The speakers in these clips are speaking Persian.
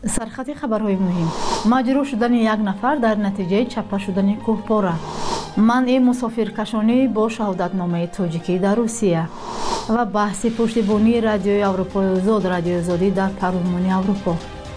سرخط خبرهای مهم: مجروح شدن یک نفر در نتیجه چپه شدن کوهپاره، منع مسافرکشانی با شهادتنامه تاجیکی در روسیه و بحث پشتیبانی رادیوی اروپای آزاد، رادیوی آزادی در پارلمان اروپا.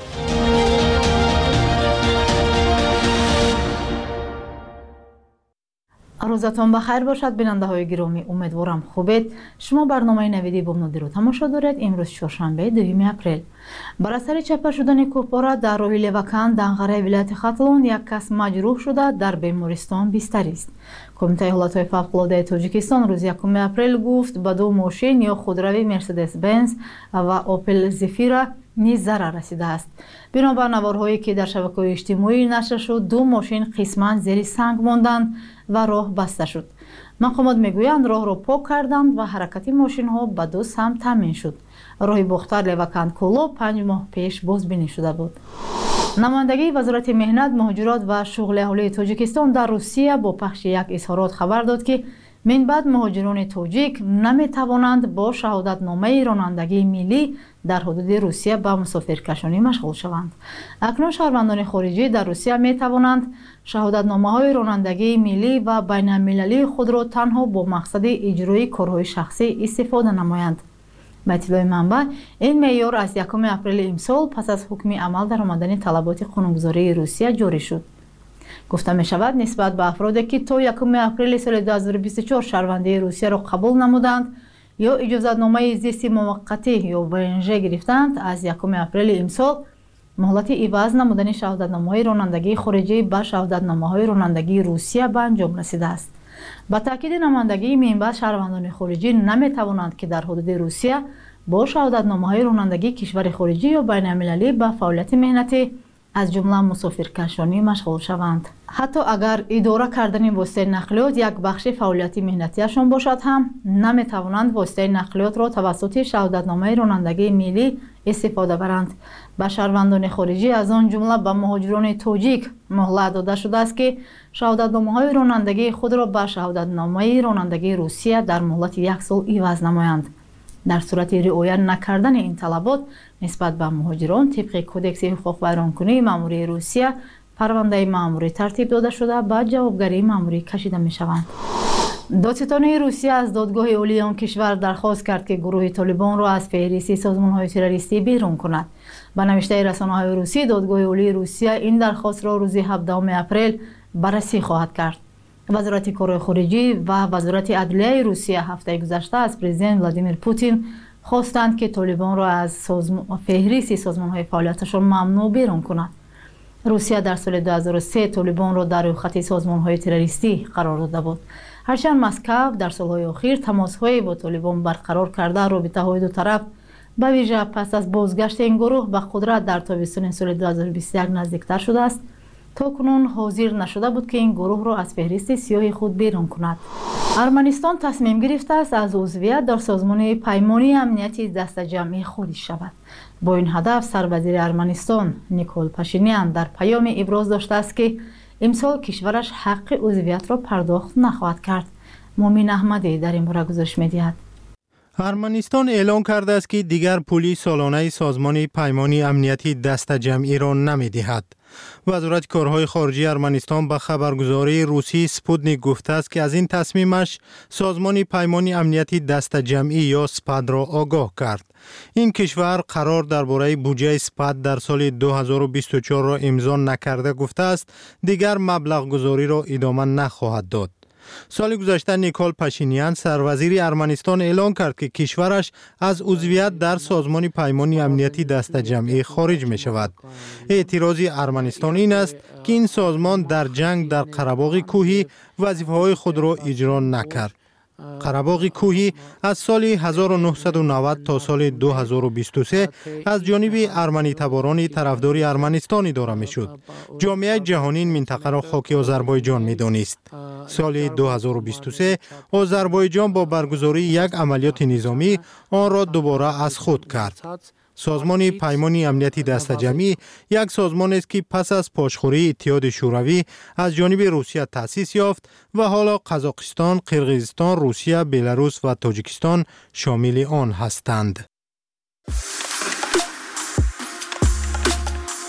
روزتان بخیر باشد بیننده های گرامی، امیدوارم خوبید. شما برنامه نویدی بامنادی رو تماشا دارید. امروز چهارشنبه 2 اپریل. بر اثر چپه شدن کوهپاره در راه لوکان دنقره ولایت ختلون یک کس مجروح شده در بیمارستان بستری است. کمیته حالتهای فوق‌العاده تاجیکستان روز 1 اپریل گفت به دو ماشین یا خودروی مرسدس بنز و اوپل زفیرا نیز ضرر رسیده است. بنابر نوارهایی که در شبکه‌های اجتماعی نشر شد، دو ماشین قسماً زیر سنگ ماندند و راه بسته شد. مقامات میگویند راه را پاک کردند و حرکت ماشین ها به دو سمت تامین شد. راه بختر لوکان کولو 5 ماه پیش بازبینی شده بود. نمایندگی وزارت مهنت، مهاجرت و شغل اهالی تاجیکستان در روسیه با پخش یک اظهارات خبر داد که من بعد مهاجران تاجیک نمی توانند با شهادتنامه رانندگی ملی در حدود روسیه به مسافرکشانی مشغول شوند. اکنون شهروندان خارجی در روسیه می توانند شهادتنامه های رانندگی ملی و بین المللی خود را تنها با مقصد اجرای کارهای شخصی استفاده نمایند. به اطلاع منبع، این معیار از 1 اپریل امسال پس از حکم عمل در آمدن طلبات قانونگذاری روسیه جاری شد. گفته می شود نسبت به افرادی که تا 1 اپریل سال 2024 شهروندی روسیه را قبول نمودند یا اجازتنامه زیست موقتی یا ونژ گرفتند، از 1 اپریل امسال مهلت عوض نمودن شهادتنامه رانندگی خارجی به شهادتنامه رانندگی روسیه به انجام رسیده است. با تاکید نمایندگی منبع، شهروندان خارجی نمی توانند که در حدود روسیه با شهادتنامه رانندگی کشور خارجی یا بین المللی به فعالیت مهنتی از جمله مسافرکشانی مشغول شوند. حتی اگر اداره کردن واسطه نقلیات یک بخش فعالیت مهنتیشان باشد هم نمی توانند واسطه نقلیات را توسط شهادتنامه رانندگی ملی استفاده برند. به شهروندان خارجی از آن جمله به مهاجران تاجیک مهلت داده شده است که شهادتنامه رانندگی خود را به شهادتنامه رانندگی روسیه در مهلت 1 سال عوض نمایند. در صورت رعایت نکردن این طلبات نسبت به مهاجران طبق کدکس حقوق ویرانکنی ماموری روسیه پرونده ماموری ترتیب داده شده به جوابگری ماموری کشیده می شوند. دادستانی روسیه از دادگاه عالی آن کشور درخواست کرد که گروه طالبان را از فهرست سازمان‌های تروریستی بیرون کند. به نوشته رسانه‌های روسی، دادگاه عالی روسیه این درخواست را روز 17 اپریل بررسی خواهد کرد. وزارت کار خارجی و وزارت عدلیه روسیه هفته گذشته از پرزیدنت ولادیمیر پوتین خواستند که طالبان را از فهرست سازمان‌های فعالیتشان ممنوع بیرون کند. روسیه در سال 2003 طالبان را در روی خط سازمان‌های تروریستی قرار داده بود. هرچند مسکو در سال‌های اخیر تماس‌های با طالبان برقرار کرده، رابطه‌های دو طرف به ویژه پس از بازگشت این گروه به قدرت در تابستان سال 2021 نزدیکتر شده است، تا کنون حاضر نشده بود که این گروه را از فهرست سیاه خود بیرون کند. ارمنستان تصمیم گرفته است از عضویت در سازمان پیمانی امنیتی دست جمعی خارج شود. با این هدف سروزیر ارمنستان نیکول پاشینیان در پیام ابراز داشته است که امسال کشورش حق عضویت را پرداخت نخواهد کرد. مومن احمدی در این باره گزارش می‌دهد. ارمنستان اعلام کرده است که دیگر پولی سالانه سازمان پیمانی امنیتی دست جمعی را نمی‌دهد. وزارت کارهای خارجی ارمنستان به خبرگزاری روسی سپوتنیک گفته است که از این تصمیمش سازمان پیمانی امنیتی دست جمعی یا سپاد را آگاه کرد. این کشور قرار درباره بودجه سپاد در سال 2024 را امضا نکرده گفته است دیگر مبلغ گذاری را ادامه نخواهد داد. سال گذشته نیکول پاشینیان سروزیر ارمنستان اعلام کرد که کشورش از عضویت در سازمان پیمانی امنیتی دست جمعی خارج می شود. اعتراض ارمنستان این است که این سازمان در جنگ در قره‌باغ کوهی وظیفه‌های خود را اجرا نکرد. قره‌باغ کوهی از سال 1990 تا سال 2023 از جانب ارمنی تباران طرفدار ارمنستان اداره می‌شد. جامعه جهانی این منطقه را خاک آذربایجان می‌دانست. سال 2023 آذربایجان با برگزاری یک عملیات نظامی آن را دوباره از خود کرد. سازمان پیمانی امنیتی دست جمعی یک سازمان است که پس از پاشخوری اتحاد شوروی از جانب روسیه تأسیس یافت و حالا قزاقستان، قرقیزستان، روسیه، بلاروس و تاجیکستان شامل آن هستند.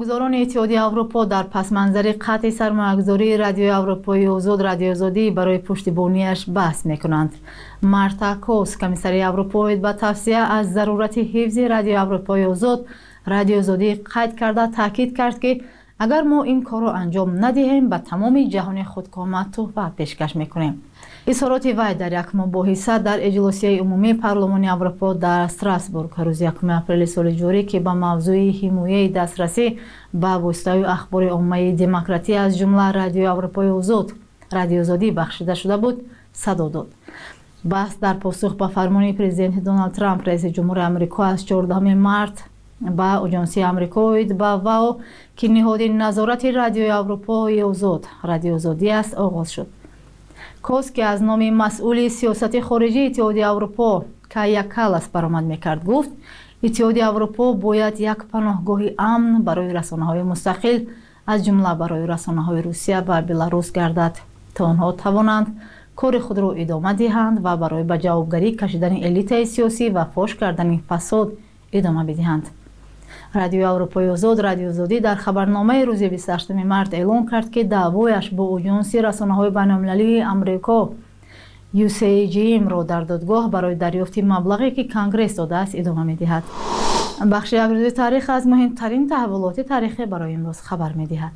خبرنگاران اتحادیه اروپا در پس منظر قطع سرمایه‌گذاری رادیوی اروپای آزاد رادیو آزادی برای پشتیبانیش بحث میکنند. مارتا کوس کمیسری اروپا با توصیه از ضرورت حفظ رادیو اروپای آزاد رادیو آزادی قید کرده تاکید کرد که اگر ما این کار را انجام ندهیم به تمام جهان خودکامه تحفه پیشکش میکنیم. اظهارات وی در یک مباحثه در اجلاس عمومی پارلمان اروپا در استراسبورگ روز 1 اپریل سال جاری که با موضوع حمایت دسترسی به وسایل اخبار عامه دموکراتی از جمله رادیو اروپای آزاد رادیو آزادی بخشیده شده بود صدا داد. بحث در پاسخ به فرمان پرزیدنت دونالد ترامپ رئیس جمهور آمریکا از 14 مارس با اژانس آمریکایی با واو که نهادین نظارت رادیوی اروپای آزاد رادیو آزادی است آغاز شد. کوس که از نام مسئول سیاست خارجی اتحادیه اروپا کایا کالاس برآمد میکرد گفت اتحادیه اروپا باید یک پناهگاه امن برای رسانه‌های مستقل از جمله برای رسانه‌های روسیه و بلاروس گردد تا آنها توانند کار خود را ادامه دهند و برای به جوابگری کشیدن الیت سیاسی و فاش کردن فساد ادامه بدهند. رادیو اروپای آزاد رادیو آزادی در خبرنامه روز 28 مارس اعلام کرد که دعوایش با اژانس رسانه‌های بین‌المللی آمریکا USAGM را در دادگاه برای دریافت مبلغی که کنگره داده است ادامه می‌دهد. بخش یک روز تاریخ از مهمترین تحولات تاریخی برای امروز خبر می‌دهد.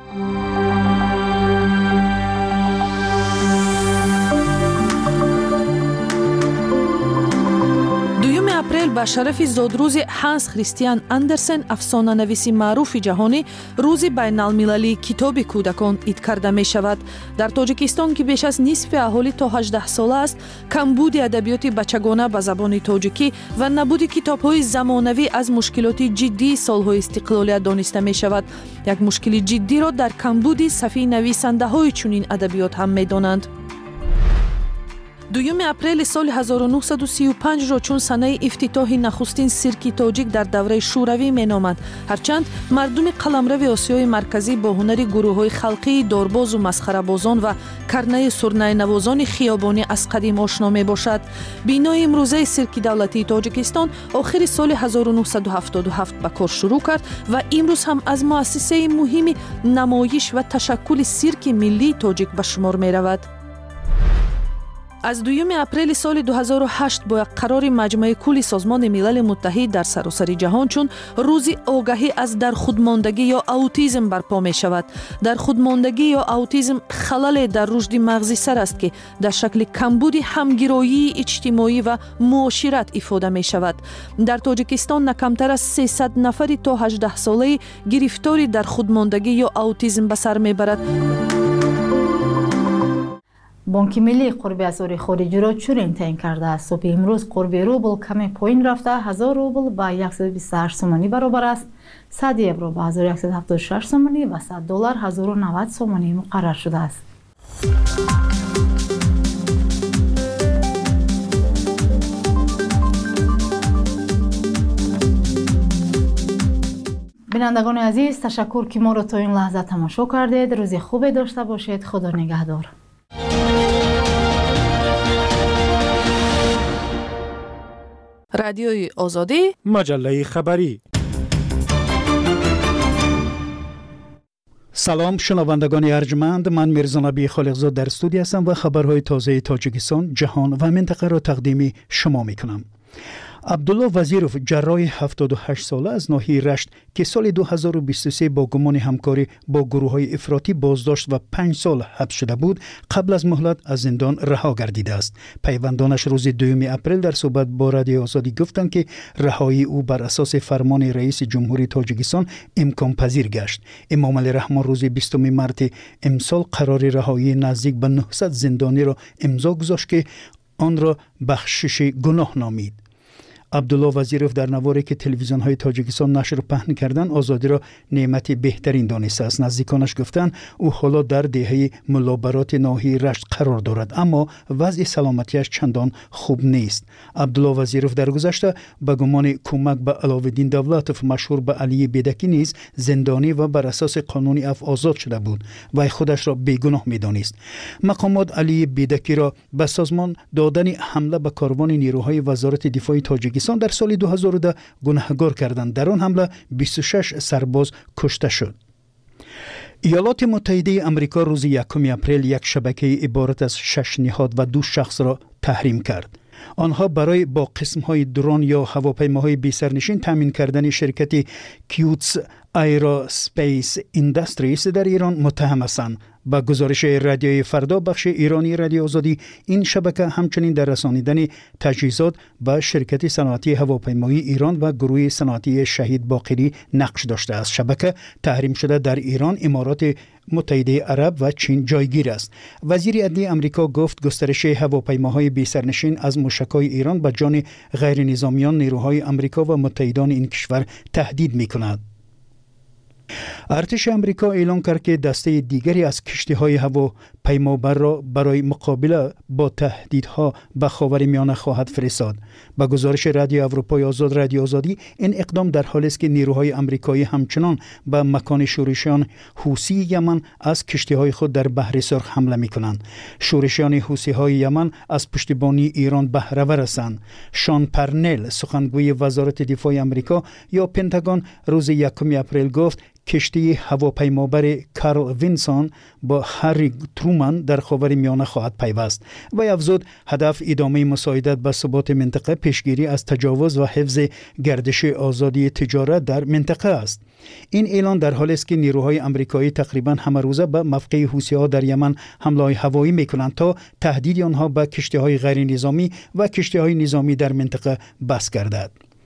اپریل به شرف زادروز هانس کریستیان اندرسن افسانه‌نویس معروف جهانی روز بین‌المللی کتاب کودکان اید کرده می شود. در تاجیکستان که بیش از نصف اهالی تا 18 ساله است، کمبود ادبیات بچگانه به زبان تاجیکی و نبود کتاب‌های زمانوی از مشکلات جدی سال‌های استقلالیت دانسته می شود. یک مشکل جدی را در کمبود صفی نویسنده‌های چنین ادبیات هم می دانند. 2 اپریل سال 1935 را چون سنه افتتاح نخستین سیرک تاجیک در دوره شوروی مینامند. هرچند مردم قلمرو آسیای مرکزی با هنر گروه‌های خلقی دارباز و مسخره‌بازان و کرنه سرنای نوازان خیابانی از قدیم آشنا میباشد. بینای امروزه سیرک دولتی تاجیکستان آخر سال 1977 به کار شروع کرد و امروز هم از مؤسسه مهم نمایش و تشکل سیرک ملی تاجیک به شمار می‌رود. از 2 اپریل سال 2008 با قرار مجمع کل سازمان ملل متحد در سراسر جهان چون روز آگاهی از درخودماندگی یا اوتیسم برپا می شود. درخودماندگی یا اوتیسم خلل در رشد مغزی سر است که در شکل کمبود همگرایی اجتماعی و معاشرت افاده می شود. در تاجیکستان نه کمتر از 300 نفر تا 18 ساله گرفتار درخودماندگی یا اوتیسم به سر می برد. بانک ملی قرب اسعار خارجی را چنین تعیین کرده است. صبح امروز قرب روبل کمی پایین رفته 1000 روبل به 128 سومانی برابر است. 100 یورو به 1176 سومانی و 100 دلار 1090 سومانی مقرر شده است. بینندگان عزیز، تشکر که ما را تا این لحظه تماشا کردید. روز خوبی داشته باشید. خدا نگهدار. رادیوی آزادی مجله خبری. سلام شنوندگان ارجمند، من میرزا نبی خالقزاد در استودیو هستم و خبرهای تازه تاجیکستان، جهان و منطقه را تقدیم شما میکنم. عبدالله وزیروف جراح 78 ساله از ناحیه رشت که سال 2023 با گمان همکاری با گروه‌های افراطی بازداشت و 5 سال حبس شده بود، قبل از مهلت از زندان رها گردیده است. پیوندانش روز 2 اپریل در صحبت با رادیو آزادی گفتند که رهایی او بر اساس فرمان رئیس جمهوری تاجیکستان امکان پذیر گشت. امام علی رحمان روز 20 مارس امسال قرار رهایی نزدیک به 900 زندانی را امضا گذاشت که آن را بخشش گناه نامید. عبدالله وزیروف در نواری که تلویزیون‌های تاجیکستان نشر و پهن کردند آزادی را نعمت بهترین دانسته است. نزدیکانش گفتند او حالا در دهه ملابرات ناحیه رشت قرار دارد، اما وضع سلامتیش چندان خوب نیست. عبدالله وزیروف در گذشته به گمان کمک به علاءالدین دولتوف مشهور به علی بیدکی نیز زندانی و بر اساس قانون عفو آزاد شده بود و خودش را بیگناه می‌دانست. مقامات علی بیدکی را به سازمان دادن حمله به کاروان نیروهای وزارت دفاع تاجیکستان تاجیکستان در سال 2010 گناهکار کردند. در آن حمله 26 سرباز کشته شد. ایالات متحده آمریکا روز 1 اپریل یک شبکه عبارت از 6 نهاد و 2 شخص را تحریم کرد. آنها برای با قسم‌های درون یا هواپیماهای بی سرنشین تامین کردن شرکت کیوتس ایروسپیس اینداستریز در ایران متهم هستند. با گزارش رادیوی فردا بخش ایرانی رادیو آزادی، این شبکه همچنین در رسانیدن تجهیزات به شرکت صنعتی هواپیمایی ایران و گروه صنعتی شهید باقری نقش داشته است. شبکه تحریم شده در ایران، امارات متحده عرب و چین جایگیر است. وزیر عدلیه آمریکا گفت گسترش هواپیماهای بی سرنشین از موشک‌های ایران به جان غیر نظامیان نیروهای آمریکا و متحدان این کشور تهدید می‌کند. ارتش آمریکا اعلام کرد که دسته دیگری از کشتی‌های هواپیمابر را برای مقابله با تهدیدها به خاورمیانه خواهد فرستاد. با گزارش رادیو اروپای آزاد رادیو آزادی، این اقدام در حالی است که نیروهای آمریکایی همچنان به مکان شورشیان حوثی یمن از کشتی‌های خود در بحر سرخ حمله می‌کنند. شورشیان حوثی‌های یمن از پشتیبانی ایران بهره‌ور هستند. شان پرنل، سخنگوی وزارت دفاع آمریکا یا پنتاگون، روز 1 اپریل گفت کشتی هواپیمابر کارل وینسون با هری ترومن در خاورمیانه خواهد پیوست. و افزود هدف ادامه مساعدت به ثبات منطقه، پیشگیری از تجاوز و حفظ گردش آزادی تجارت در منطقه است. این اعلان در حالی است که نیروهای آمریکایی تقریبا همه روزه به موقع حوثی‌ها در یمن حمله هوایی می‌کنند تا تهدید آنها به کشتی‌های غیر نظامی و کشتی‌های نظامی در منطقه بس گردد.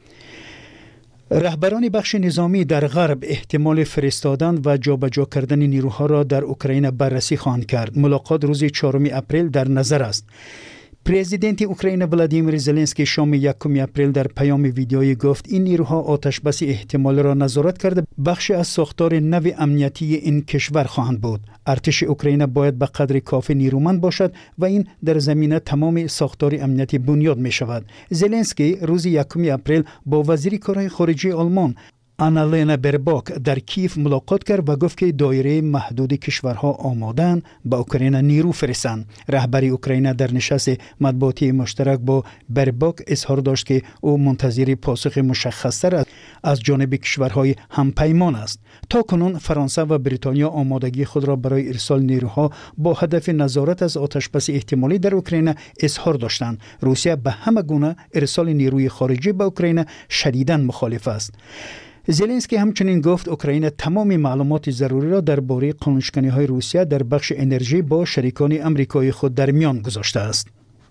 رهبران بخش نظامی در غرب احتمال فرستادن و جابجا کردن نیروها را در اوکراین بررسی خواهند کرد. ملاقات روز 4 اپریل در نظر است. پرزیدنت اوکراین ولادیمیر زلنسکی شام 1 اپریل در پیام ویدیویی گفت این نیروها آتشبس احتمال را نظارت کرده بخش از ساختار نو امنیتی این کشور خواهند بود. ارتش اوکراین باید به قدر کافی نیرومند باشد و این در زمینه تمام ساختار امنیتی بنیاد می شود. زلنسکی روز 1 اپریل با وزیر کارهای خارجه آلمان آنالنا برباک در کیف ملاقات کرد و گفت که دایره محدود کشورها آماده‌اند به اوکراین نیرو فرستند. رهبر اوکراین در نشست مطبوعاتی مشترک با برباک اظهار داشت که او منتظر پاسخ مشخص‌تر از جانب کشورهای همپیمان است. تا کنون فرانسه و بریتانیا آمادگی خود را برای ارسال نیروها با هدف نظارت از آتشبس احتمالی در اوکراین اظهار داشتند. روسیه به همه گونه ارسال نیروی خارجی به اوکراین شدیداً مخالف است. زلنسکی همچنین گفت اوکراین تمام معلومات ضروری را درباره قانونشکنی‌های روسیه در بخش انرژی با شریکان آمریکایی خود در میان گذاشته است.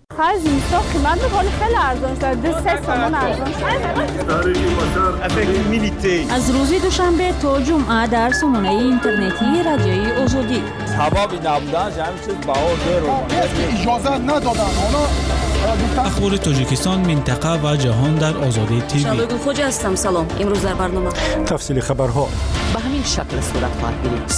از روز دوشنبه تا جمعه در سامانه اینترنتی رادیوی آزادی اجازه ندادن. اخبار تاجیکستان، منطقه و جهان در آزادی تیوی. شبکه خوج هستم. سلام. امروز در برنامه تفصیل خبرها به همین شکل صورت خواهد گرفت.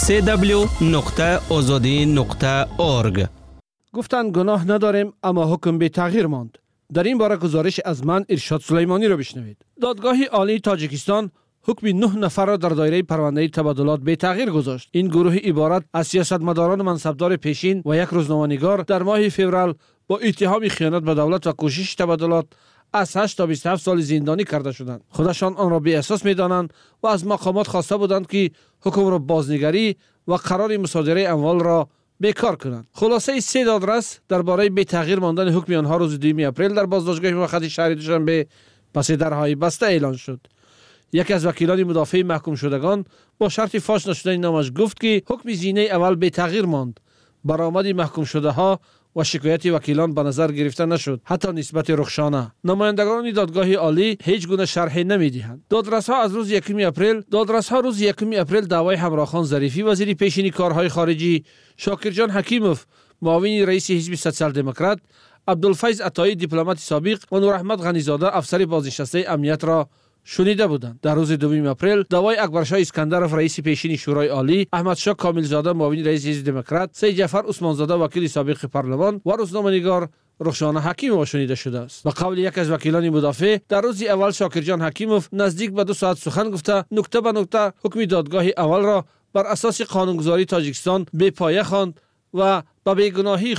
www.azadi.org. گفتند گناه نداریم اما حکم به تغییر ماند. در این باره گزارش از من ارشاد سلیمانی را بشنوید. دادگاه عالی تاجیکستان حکم 9 نفر را در دایره پرونده تبادلات به تغییر گذاشت. این گروه عبارت از سیاستمداران منصبدار پیشین و یک روزنامه‌نگار در ماه فوریه با اتهام خیانت به دولت و کوشش تبادلات از 8 تا 27 سال زندانی کرده شدند. خودشان آن را بی اساس می‌دانند و از مقامات خواسته بودند که حکم را بازنگری و قرار مصادره اموال را بیکار کنند. خلاصه 3 دادرس درباره به تغییر ماندن حکم آنها روز 2 اپریل در بازداشتگاه موقت شهر دوشنبه پس درهای بسته اعلان شد. یکی از وکیلان مدافع محکوم شدگان با شرط فاش نشدن نامش گفت که حکم زینه اول به تغییر ماند. برآمد محکوم شده ها و شکایت وکیلان به نظر گرفته نشد، حتی نسبت رخشانه. نمایندگان دادگاه عالی هیچ گونه شرحی نمیدهند. دادرس‌ها روز 1 اپریل دعوای همراهان ظریفی وزیر پیشین کارهای خارجی، شاکرجان حکیموف معاون رئیس حزب سوسیال دموکرات، عبدالفیض عطایی دیپلمات سابق و نور احمد غنیزاده افسر بازنشسته امنیت را شنیده بودند. در روز 2 اپریل دعوای اکبرشاه اسکندرов رئیس پیشین شورای عالی، احمدشاه کاملزاده معاون رئیس حزب دموکرات، سید جعفر عثمانزاده وکیل سابق پارلمان و روزنامه‌نگار رخشانه حکیموف شنیده شده است. و قول یک از وکیلان مدافع، در روز اول شاکرجان حکیموف نزدیک به 2 ساعت سخن گفته نکته به نکته حکم دادگاه اول را بر اساس قانونگذاری تاجیکستان بی پایه خواند و به بیگناهی خود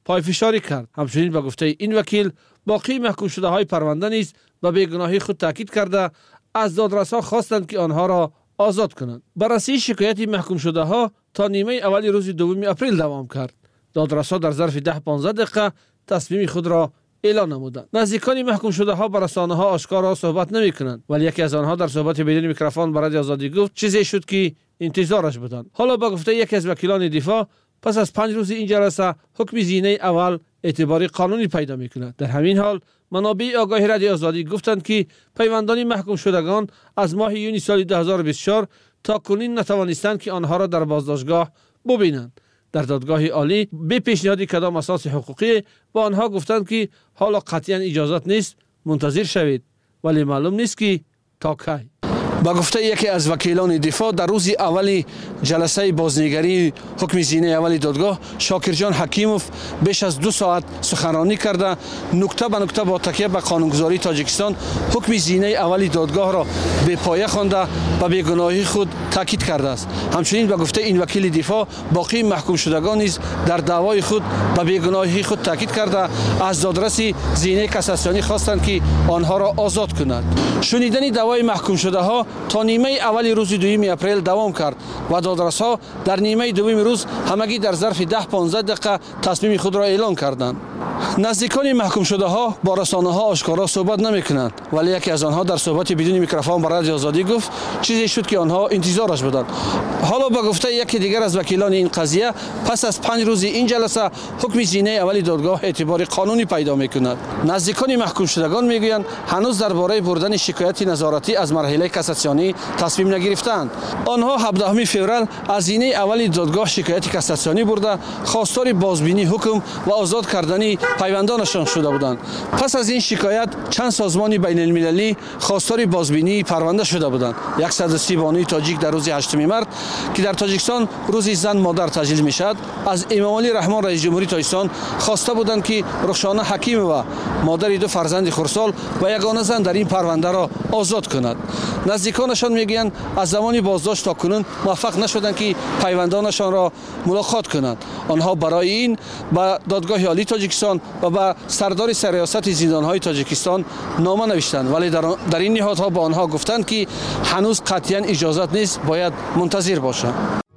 پایفشاری کرد. همچنین به گفته این وکیل باقی محکوم شده های پرونده نیز به بیگناهی خود تاکید کرده از دادرس‌ها خواستند که آنها را آزاد کنند. بررسی شکایت محکوم شده ها تا نیمه اول روز 2 اپریل دوام کرد. دادرس‌ها در ظرف 10-15 دقیقه تصمیم خود را اعلان نمودند. نزدیکان محکوم شده ها با رسانه‌ها آشکارا صحبت نمی‌کنند، ولی یکی از آنها در صحبت بدون میکروفون برای آزادی گفت چیزی شد که انتظارش بودند. حالا با گفته یکی از وکیلان دفاع پس از 5 روز این جلسه حکم زینه اول اعتباری قانونی پیدا می‌کند. در همین حال منابع آگاهی رادیو آزادی گفتند که پیوندان محکوم شدگان از ماه یونیو سال 2024 تا کنون نتوانستند که آنها را در بازداشتگاه ببینند. در دادگاه عالی به پیشنهاد کدام اساس حقوقی با آنها گفتند که حالا قطعا اجازت نیست، منتظر شوید، ولی معلوم نیست که تا کی. با گفته یکی از وکیلان دفاع در روز اولی جلسه بازنگری حکم زینه اولی دادگاه شاکرجان حکیموف بیش از 2 ساعت سخنرانی کرده نکته به نکته با تکیه به قانونگذاری تاجیکستان حکم زینه اولی دادگاه را به پایه خوانده به بیگناهی خود تاکید کرده است. همچنین به گفته این وکیل دفاع باقی محکوم شدگان نیز در دعوای خود به بیگناهی خود تاکید کرده از دادرس زینه کاساسیونی خواستند که آنها را آزاد کنند. شنیدن دعوای محکوم شده ها تا نیمه اول روز 2 اپریل دوام کرد و دادرس‌ها در نیمه دوم روز همگی در ظرف 10-15 دقیقه تصمیم خود را اعلان کردند. نزدیکان محکوم شده ها با رسانه‌ها آشکارا صحبت نمی‌کنند، ولی یکی از آنها در صحبت بدون میکروفون با رادیو آزادی گفت چیزی شد که آنها انتظارش بودند. حالا با گفته یکی دیگر از وکیلان این قضیه پس از 5 روز این جلسه حکم زینه اولی دادگاه اعتبار قانونی پیدا می‌کند. نزدیکان محکوم شدگان میگویند هنوز درباره بردن شکایت نظارتی از مرحله کاساسیونی تصمیم نگرفتند. آنها 17 فوریه از زینه اولی دادگاه شکایت کاساسیونی برده خواستار بازبینی حکم و آزاد کردن پیوندانشان شده بودند. پس از این شکایت چند سازمان بین المللی خواستار بازبینی پرونده شده بودند. 130 بانوی تاجیک در روز 8 مارس که در تاجیکستان روز زن مادر تجلیل میشد از امام علی رحمان رئیس جمهوری تاجیکستان خواسته بودند که رخشانه حکیمова مادر 2 فرزند خردسال و یگانه زن در این پرونده را آزاد کند. نزدیکانشان میگویند از زمانی بازداشت تا کنون موفق نشدند که پیوندانشان را ملاقات کنند. آنها برای این به دادگاه عالی تاجیکستان و به سردار سرریاست زندانهای تاجیکستان نامه نوشتند، ولی در این نهادها با آنها گفتند که هنوز قطعا اجازت نیست، باید منتظر باشند.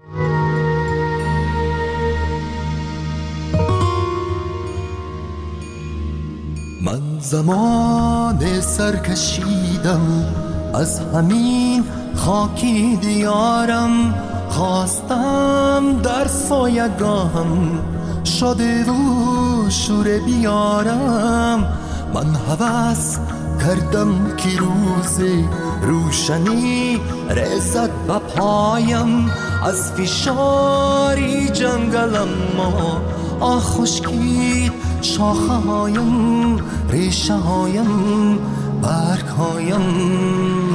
من زمان سرکشیدم از همین خاکی دیارم، خواستم در سایگاهم شده و شور بیارم. من هوس کردم که روز روشنی رسد به پایم از فشاری جنگلم، ما خشکید شاخه هایم، ریشه هایم، برگ هایم.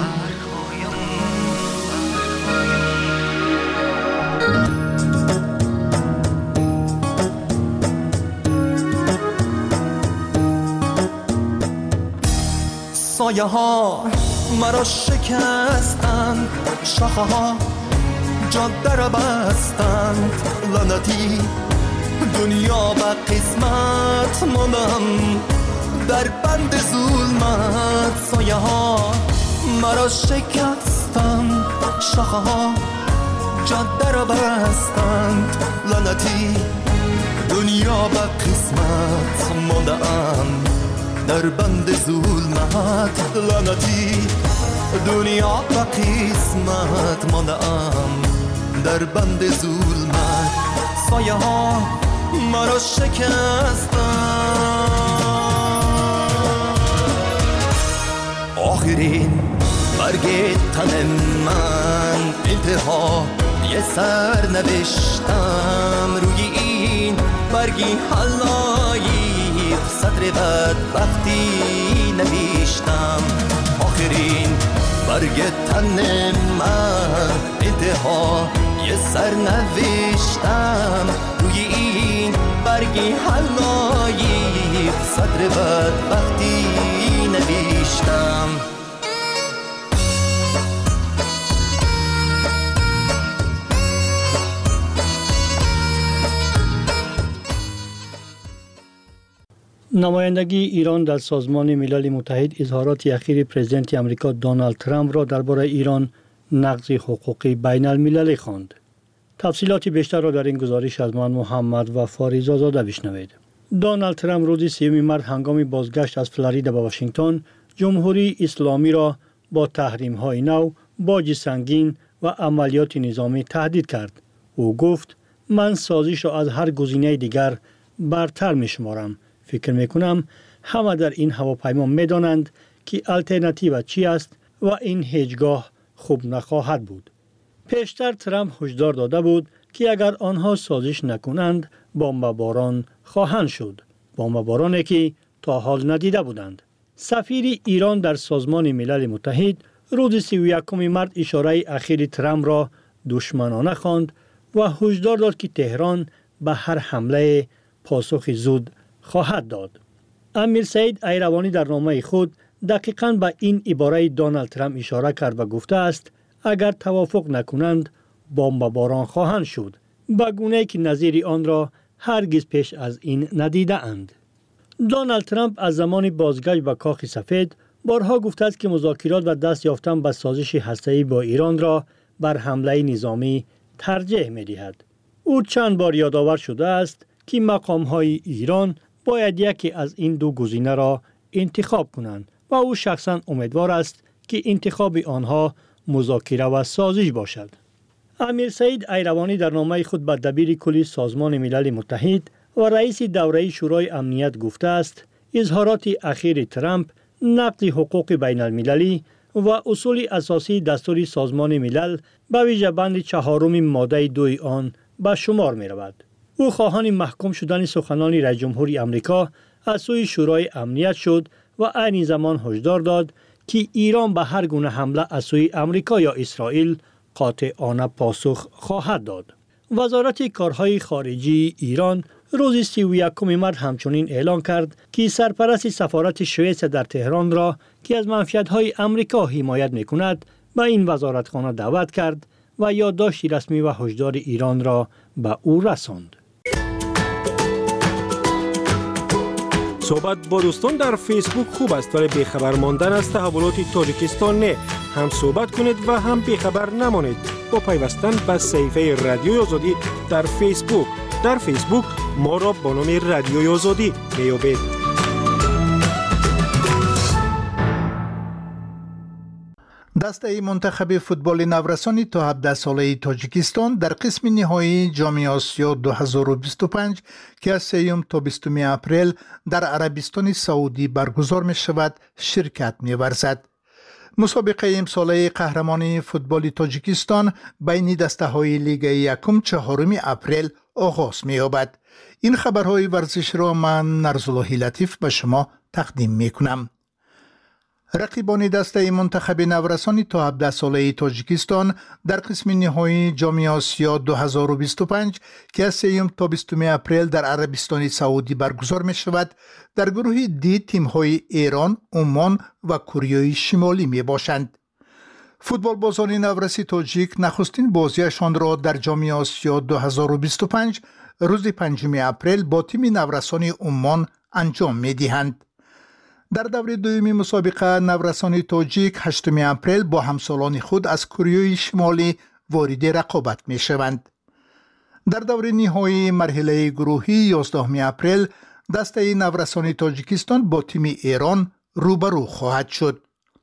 سایه ها مرا شکستند، شاخه ها جاده را بستند، لعنتی دنیا به قسمت ماندم در بند ظلمت. سایه ها مرا شکستند، شاخه ها جاده را بستند، لعنتی دنیا به قسمت ماندم در بند ظلمت. لعنتی دنیا به قسمت ماندم در بند ظلمت. سایه ها مرا شکستند. آخرین برگ تن من انتها یه سر نوشتم، روی این برگی حلایی صدر بدبختی نوشتم. آخرین برگ تن من انتها یه سر نوشتم، روی این برگی حلایی صدر بدبختی نوشتم. نمایندگی ایران در سازمان ملل متحد اظهارات اخیر پرزیدنت آمریکا دونالد ترامپ را درباره ایران نقض حقوق بین المللی خواند. تفصیلات بیشتر را در این گزارش از من محمد و فاریزا زاده بشنوید. دونالد ترامپ روز 3 مارس هنگام بازگشت از فلوریدا به واشنگتن جمهوری اسلامی را با تحریم‌های نو، باج سنگین و عملیات نظامی تهدید کرد. او گفت: من سازش را از هر گزینه دیگر برتر می‌شمارم. فکر می‌کنم همه در این هواپیما می‌دانند که الटरनेटिव چی است و این هیچگاه خوب نخواهد بود. پیشتر ترامپ هشدار داده بود که اگر آنها سازش نکنند بمباران خواهند شد. بمبارانی که تا حال ندیده بودند. سفیر ایران در سازمان ملل متحد روز 31 مارس اشاره اخیر ترامپ را دشمنانه خواند و هشدار داد که تهران به هر حمله پاسخ زود خواهد داد. امیر سعید ایروانی در نامه خود دقیقاً به این عباره دونالد ترامپ اشاره کرد و گفته است: اگر توافق نکنند بمباران خواهند شد، به گونه‌ای که نظیر آن را هرگز پیش از این ندیده اند. دونالد ترامپ از زمان بازگشت به کاخ سفید بارها گفته است که مذاکرات و دست یافتن به سازش هسته‌ای با ایران را بر حمله نظامی ترجیح می‌دهد. او چند بار یادآور شده است که مقام‌های ایران باید یکی از این دو گزینه را انتخاب کنند و او شخصاً امیدوار است که انتخاب آنها مذاکره و سازش باشد. امیر سعید ایروانی در نامه خود به دبیر کلی سازمان ملل متحد و رئیس دوره شورای امنیت گفته است: اظهارات اخیر ترامپ نقض حقوق بین المللی و اصول اساسی دستور سازمان ملل به ویژه بند 4 ماده 2 آن به شمار می رود. او خواهان محکوم شدن سخنان رئیس جمهور آمریکا از سوی شورای امنیت شد و عین زمان هشدار داد که ایران به هر گونه حمله از سوی آمریکا یا اسرائیل قاطعانه پاسخ خواهد داد. وزارت کارهای خارجی ایران روز 31 مارس همچنین اعلام کرد که سرپرست سفارت سوئیس در تهران را که از منفعت‌های آمریکا حمایت می‌کند به این وزارتخانه دعوت کرد و یادداشت رسمی و هشدار ایران را به او رساند. صحبت با دوستان در فیسبوک خوب است ولی بیخبر ماندن از تحولات تاجیکستان نه. هم صحبت کنید و هم بیخبر نمانید با پیوستن به صفحه رادیوی آزادی در فیسبوک. در فیسبوک ما را با نام رادیوی آزادی میابید. دسته منتخب فوتبال نورسانی تا 17 ساله تاجیکستان در قسم نهایی جام آسیا 2025 که از 3 تا 20 اپریل در عربستان سعودی برگزار می شود شرکت می ورزد. مسابقه امساله قهرمانی فوتبال تاجیکستان بین دسته های لیگ یکم 4 اپریل آغاز می یابد. این خبرهای ورزش را من نرزاللهی لطیف به شما تقدیم می کنم. رقیبان دسته منتخب نورسانی تا 17 ساله تاجیکستان در قسم نهایی جام آسیا 2025 که از 3 تا 20 اپریل در عربستان سعودی برگزار می شود در گروه دی تیم های ایران، عمان و کره شمالی می باشند. فوتبال بازان نورسی تاجیک نخستین بازیشان را در جام آسیا 2025 روز 5 اپریل با تیم نورسانی عمان انجام می دهند. در دور دومی مسابقه نورسان تاجیک 8 اپریل با همسالان خود از کره شمالی وارد رقابت می شوند. در دور نهایی مرحله گروهی 11 اپریل دسته نورسان تاجیکستان با تیم ایران روبرو خواهد شد.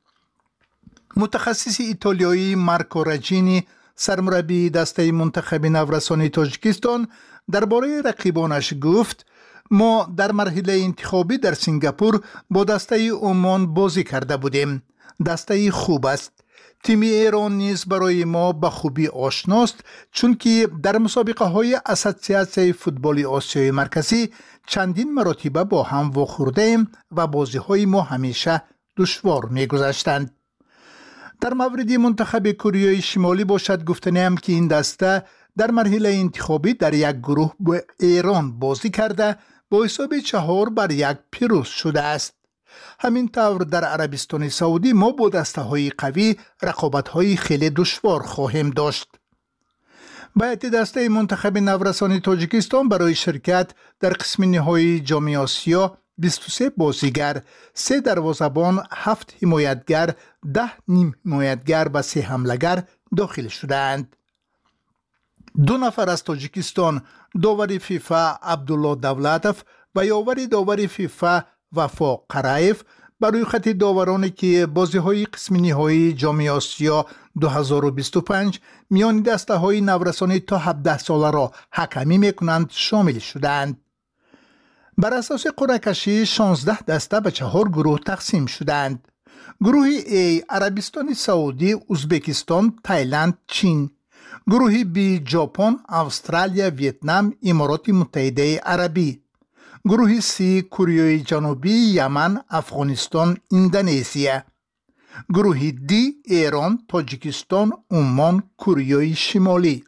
متخصص ایتالیایی مارکو راجینی سرمربی دسته منتخب نورسان تاجیکستان درباره رقیبانش گفت: ما در مرحله انتخابی در سنگاپور با دسته عمان بازی کرده بودیم. دسته خوب است. تیم ایران نیز برای ما به خوبی آشناست چون که در مسابقه های اساسیاسیون فوتبال آسیای مرکزی چندین مرتبه با هم واخورده ایم و بازی های ما همیشه دشوار می گذشتند. در مورد منتخب کره شمالی باشد گفتنیم که این دسته در مرحله انتخابی در یک گروه با ایران بازی کرده با حساب 4-1 پیروز شده است. همین طور در عربستان سعودی ما با دسته های قوی رقابت های خیلی دشوار خواهیم داشت. باید دسته منتخب نورسان تاجیکستان برای شرکت در قسم نهایی جام آسیا 23 بازیگر، 3 دروازه‌بان، 7 حمایتگر، 10 نیم حمایتگر و 3 حمله‌گر داخل شدند. 2 نفر از تاجیکستان، داور فیفا عبدالله دولتوف و یاور داور فیفا وفا قرایف، برای خط داورانی که بازی‌های قسم نهایی جام آسیا 2025 میان دسته‌های نورسان تا 17 ساله را حکمی می‌کنند شامل شدند. بر اساس قرعه کشی 16 دسته به 4 گروه تقسیم شدند. گروه A عربستان سعودی، ازبکستان، تایلند، چین. گروه B ژاپن، استرالیا، ویتنام، امارات متحده عربی. گروه C کره جنوبی، یمن، افغانستان، اندونزیا. گروه D ایران، تاجیکستان، عمان، کره شمالی.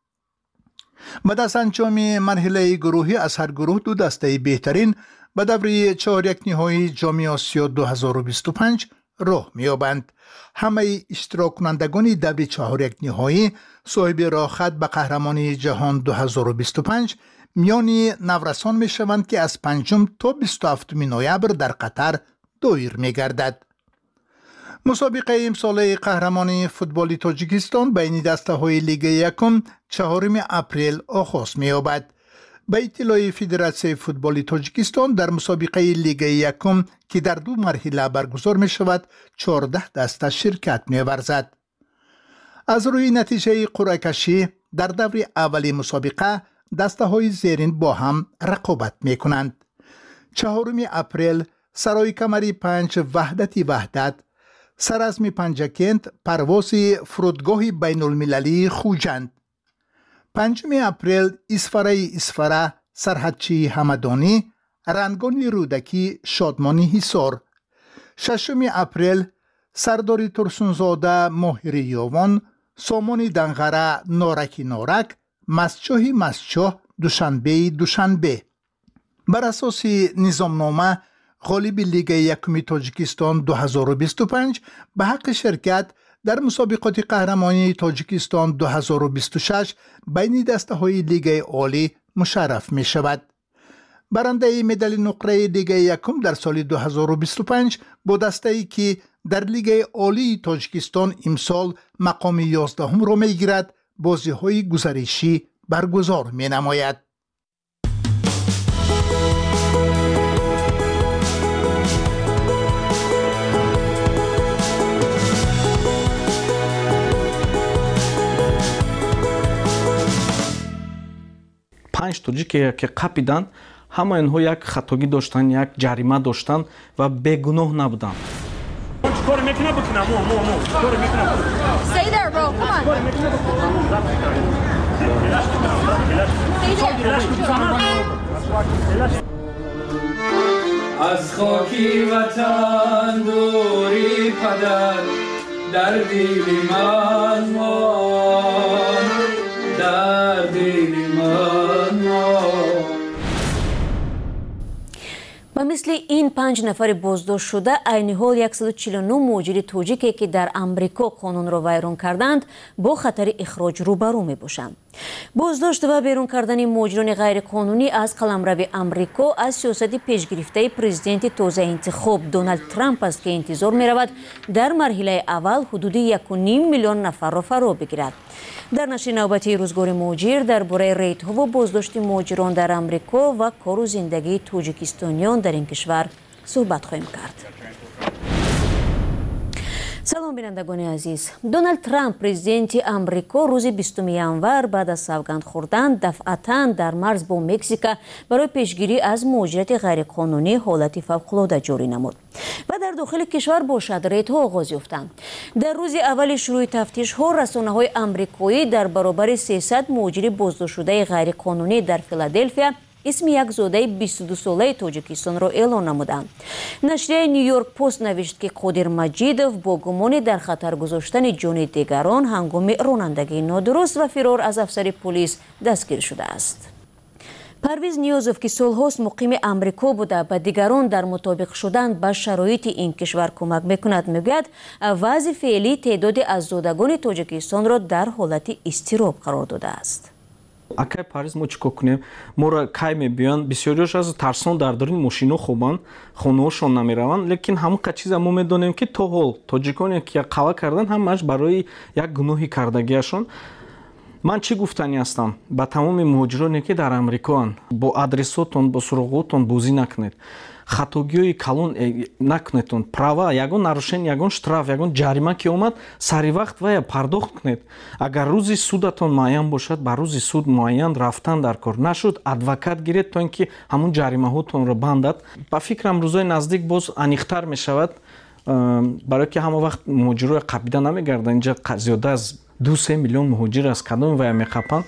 بعد از انجام مرحله گروهی از هر گروه 2 دسته بهترین به دور 4 نهایی جام آسیا 2025 راه می‌یابند. همه اشتراک کنندگان دور 4 نهایی صاحب راه خط به قهرمانی جهان 2025 میان نورسان می شوند که از 5 تا 27 نوامبر در قطر دایر می گردد. مسابقه امسال قهرمانی فوتبال تاجیکستان بین دسته های لیگ یکم 4 اپریل آغاز می یابد. به اطلاع فدراسیون فوتبال تاجیکستان در مسابقه لیگ یکم که در 2 مرحله برگزار می شود 14 دسته شرکت می ورزد. از روی نتیجه قرعه کشی در دور اول مسابقه دسته های زیرین با هم رقابت می کنند. 4 اپریل سرای کمری 5 وحدت، سرازم پنجکند، پرواز فرودگاه بین المللی خوجند. 5 اپریل اسفره، سرحدچی همدانی، رنگان رودکی، شادمانی حصار. 6 اپریل سرداری ترسونزاده، ماهر یاوان، سامان دنغره، نارک، مسچاه، دوشنبه. بر اساس نظامنامه غالب لیگ یکم تاجیکستان 2025 به حق شرکت در مسابقات قهرمانی تاجیکستان 2026 بین دسته های لیگ عالی مشرف می شود. برنده مدال نقره لیگ یکم در سال 2025 با دسته ای که در لیگ عالی تاجیکستان امسال مقام 11 را می گیرد بازی های گزارشی برگزار می نماید. پنج توجیه که قپیدن همه اینها یک خطاگی داشتن، یک جریمه داشتن و بگناه نبودن. از خاکی وطن دوری پدر در دل من مان، در دل من مان. و مثل این 5 نفر بازداشت شده عین حال 149 مهاجر تاجیکی که در امریکا قانون را ویران کردند با خطر اخراج روبرو می باشند. بازداشت و بیرون کردن مهاجران غیر قانونی از قلمرو امریکا از سیاست پیشگرفته پرزیدنت تازه انتخاب دونالد ترامپ است که انتظار می رود در مرحله اول حدود 1.5 میلیون نفر را فرا بگیرد. در نشر نوبتی روزگار مهاجر درباره ریت‌ها و بازداشت مهاجران در امریکا و کار و زندگی تاجیکستانیان در این کشور صحبت خواهیم کرد. سلام بینندگان عزیز. دونالد ترامپ پرزیدنت امریکا روز 20 ژانویه بعد از سوگند خوردن دفعتاً در مرز با مکزیک برای پیشگیری از مهاجرت غیرقانونی حالت فوق‌العاده جاری نمود و در داخل کشور با ریت‌ها آغاز یافتند. در روز اول شروع تفتیش‌ها رسانه‌های آمریکایی در برابر 300 مهاجر بازداشت شده غیرقانونی در فیلادلفیا اسم یک زاده 22 ساله تاجیکستان را اعلام نمودند. نشریه نیویورک پست نوشت که قادر مجیدوف با گمان در خطر گذاشتن جان دیگران هنگام رانندگی نادرست و فرار از افسر پلیس دستگیر شده است. پرویز نیازوف که سالهاست مقیم امریکا بوده به دیگران در مطابق شدن با شرایط این کشور کمک میکند میگوید وضع فعلی تعداد از زادگان تاجیکستان را در حالت اضطراب قرار داده است. акай париз мо чико кунем мора кай мебиён бисёриёш аз тарсон дар даруни мошино хобанд хонаҳошон намераванд лекин ҳамон чиза мо медонем ки то ҳол тоҷиконе ки қава кардан ҳамаш барои як гуноҳи кардагиашон ман чӣ гуфтанӣ ҳастам ба тамоми муҳоҷироне ки дар амрикоанд бо адресотон бо суроғотон бозӣ накунед хатогиҳои калон накунедтон права ягон нарушен ягон штраф ягон ҷарима ки омад сари вақт вая пардохт кунед агар рӯзи судатон муайян бошад ба рӯзи суд муайян рафтан дар кор нашуд адвокат гиред то ин ки ҳамун ҷаримаҳотонро бандад ба фикрам рӯзои наздик боз аниқтар мешавад барое ки ҳама вақт муҳоҷирои қабида намегарданд инҷа зиёда аз 2-3 миллион муҳоҷир аз кадоми вая меқапанд.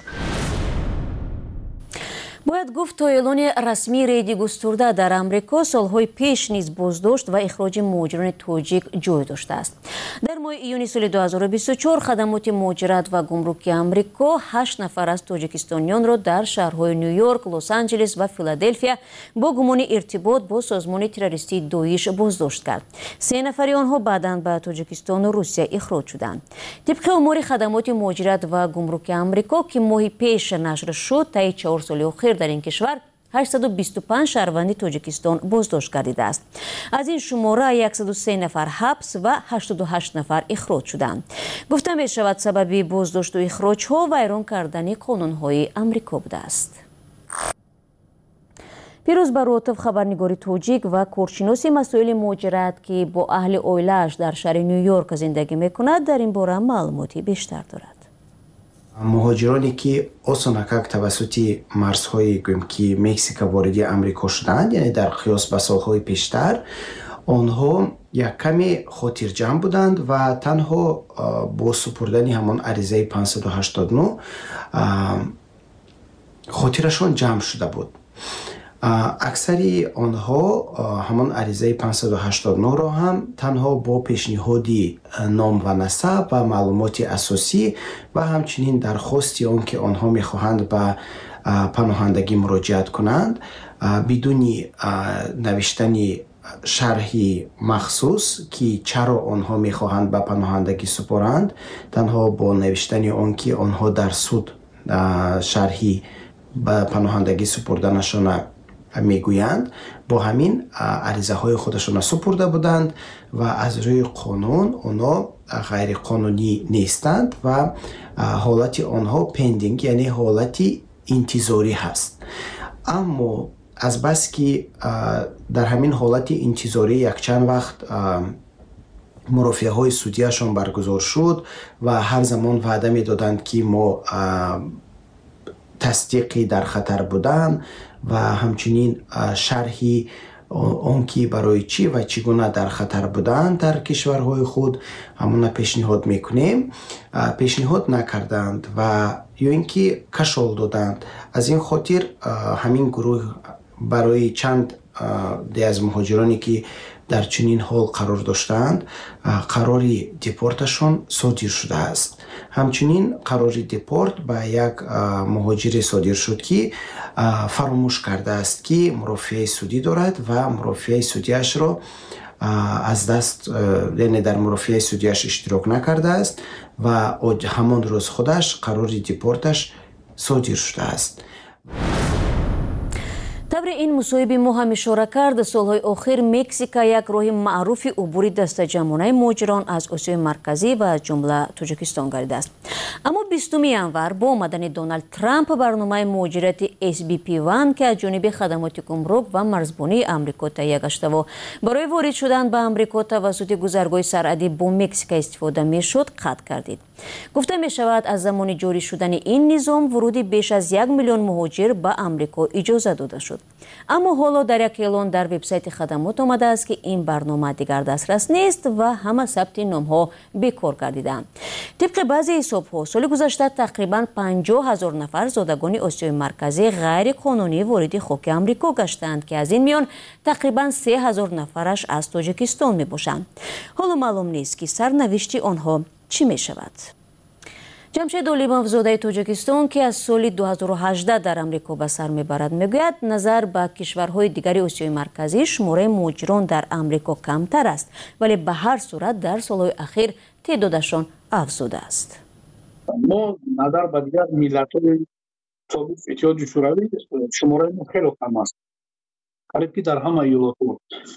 бояд гуфт то эълони расмии рейди густурда дар амрико солҳои пеш низ боздошт ва ихроҷи муҳоҷирони тоҷик ҷой доштааст. дар моҳи июни соли 2024 хадамоти муҳоҷират ва гумруки амрико 8 нафар аз тоҷикистонёнро дар шаҳрҳои ню-йорк, лос-анҷелес ва филаделфия бо гумони иртибот бо созмони террористии доиш боздошт кард. 3 нафари онҳо баъдан ба тоҷикистону русия ихроҷ шуданд. тибқи омори хадамоти муҳоҷират ва гумруки амрико ки моҳи пеш нашр шуд таи 4 соли охир дар ин кишвар 825 шаҳрванди тоҷикистон боздошт гардидааст. аз ин шумора 103 нафар ҳабс ва 88 нафар ихроҷ шуданд. гуфта мешавад сабаби боздошту ихроҷҳо вайрон кардани қонунҳои амрико будааст. пирӯз баротов хабарнигори тоҷик ва коршиноси масоили муҳоҷират ки бо аҳли оилааш дар шаҳри ню-йорк зиндагӣ мекунад дар ин бора маълумоти бештар дорад. муҳоҷироне ки осонакак тавассути марзҳои гӯем ки Мексика вориди амрико шуданд, яъне дар қиёс ба солҳои пештар, онҳо як каме хотирҷамъ буданд ва танҳо бо супурдани ҳамон аризаи 589 хотирашон ҷамъ шуда буд. аксари онҳо ҳамон аризаи 589-ро ҳам танҳо бо пешниҳоди ном ва насаб ва маълумоти асосӣ ва ҳамчунин дархости он ки онҳо мехоҳанд ба паноҳандагӣ муроҷиат кунанд бидуни навиштани шарҳи махсус ки чаро онҳо мехоҳанд ба паноҳандагӣ супоранд, танҳо бо навиштани он ки онҳо дар суд шарҳи ба паноҳандагӣ супурданашона мегӯянд, бо ҳамин аризаҳои худашона супурда буданд ва аз рӯи қонун онҳо ғайриқонунӣ нестанд ва ҳолати онҳо пендинг, яъне ҳолати интизорӣ ҳаст. аммо азбас ки дар ҳамин ҳолати интизорӣ якчанд вақт мурофиаҳои судияшон баргузор шуд ва ҳар замон ваъда медоданд ки мо тасдиқи дар хатар будан ва ҳамчунин шарҳи он ки барои чӣ ва чӣ гуна дар хатар буданд дар кишварҳои худ ҳамона пешниҳод мекунем, пешниҳод накарданд ва ё ин ки кашол доданд. аз ин хотир ҳамин гурӯҳ барои чанд аз муҳоҷироне ки дар чунин ҳол қарор доштаанд қарори депорташон содир шудааст. ҳамчунин қарори депорт ба як муҳоҷире содир шуд ки фаромӯш кардааст ки мурофиаи судӣ дорад ва мурофиаи судиашро аз даст, яъне дар мурофиаи судиаш иштирок накардааст ва ҳамон рӯз худаш қарори депорташ содир шудааст. табри ин мусоҳиби мо ҳам ишора кард, солҳои охир Мексика як роҳи маъруфи убури дастаҷамонаи муҳоҷирон аз Осиёи марказӣ ва аз ҷумла Тоҷикистон гардидааст. аммо 20 январ бо омадани Доналд Трамп барномаи муҳоҷирати SBP1 ки аз ҷониби хадамоти гумрук ва марзбонии амрико таҳия гаштаву барои ворид шудан ба амрико тавассути гузаргоҳи сарҳадӣ бо Мексика истифода мешуд, қатъ гардид. гуфта мешавад аз замони ҷорӣ шудани ин низом вуруди беш аз 1 миллион муҳоҷир ба амрико иҷоза дода шуд. аммо ҳоло дар як эълон дар вебсайти хадамот омадааст ки ин барнома дигар дастрас нест ва ҳама сабти номҳо бекор гардидаанд. тибқи баъзе ҳисобҳо соли гузашта тақрибан 50 000 нафар зодагони Осиёи марказӣ ғайриқонунӣ вориди хоки амрико гаштанд ки аз ин миён тақрибан 3 000 нафараш аз Тоҷикистон мебошанд. ҳоло маълум нест ки сарнавишти онҳо чӣ мешавад. ҷамшед Олимов зодаи Тоҷикистон ки аз соли 2018 дар амрико ба сар мебарад мегӯяд назар ба кишварҳои дигари Осиёи марказӣ шумораи муҳоҷирон дар амрико камтар аст, вале ба ҳар сурат дар солҳои ахир теъдодашон афзудааст. мо назар ба дигар миллатҳои тобиқ иттиҳоди шӯравӣ шумораи мо хеле кам аст, қариб ки дар ҳама иёлотҳо.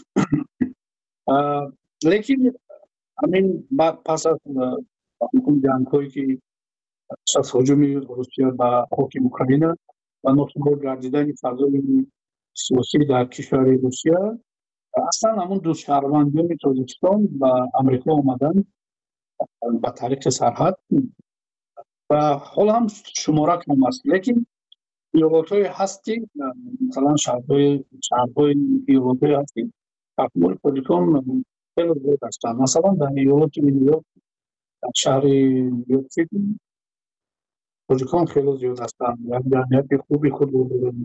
лекин ҳамин пас аз ҷангҳое ки пас аз ҳуҷуми Русия ба хоки Украина ва носугор гардидани фазои сиёсӣ дар кишвари Русия, аслан ҳамун ду шаҳрвандони Тоҷикистон ба Амрико омаданд ба тариқи сарҳад ва ҳол ҳам шумора кам аст. Лекин иёлотҳое ҳаст ки масалан шаҳрҳои иёлотҳое ҳаст ки таҳвили тоҷикон хеле зиёд ҳастанд. Масалан дар иёлоти Ню-Йорк, дар шаҳри Нью-Йорк-Сити тоҷикон хеле зиёд ҳастанд. як ҷамъияти хуби худ дорем.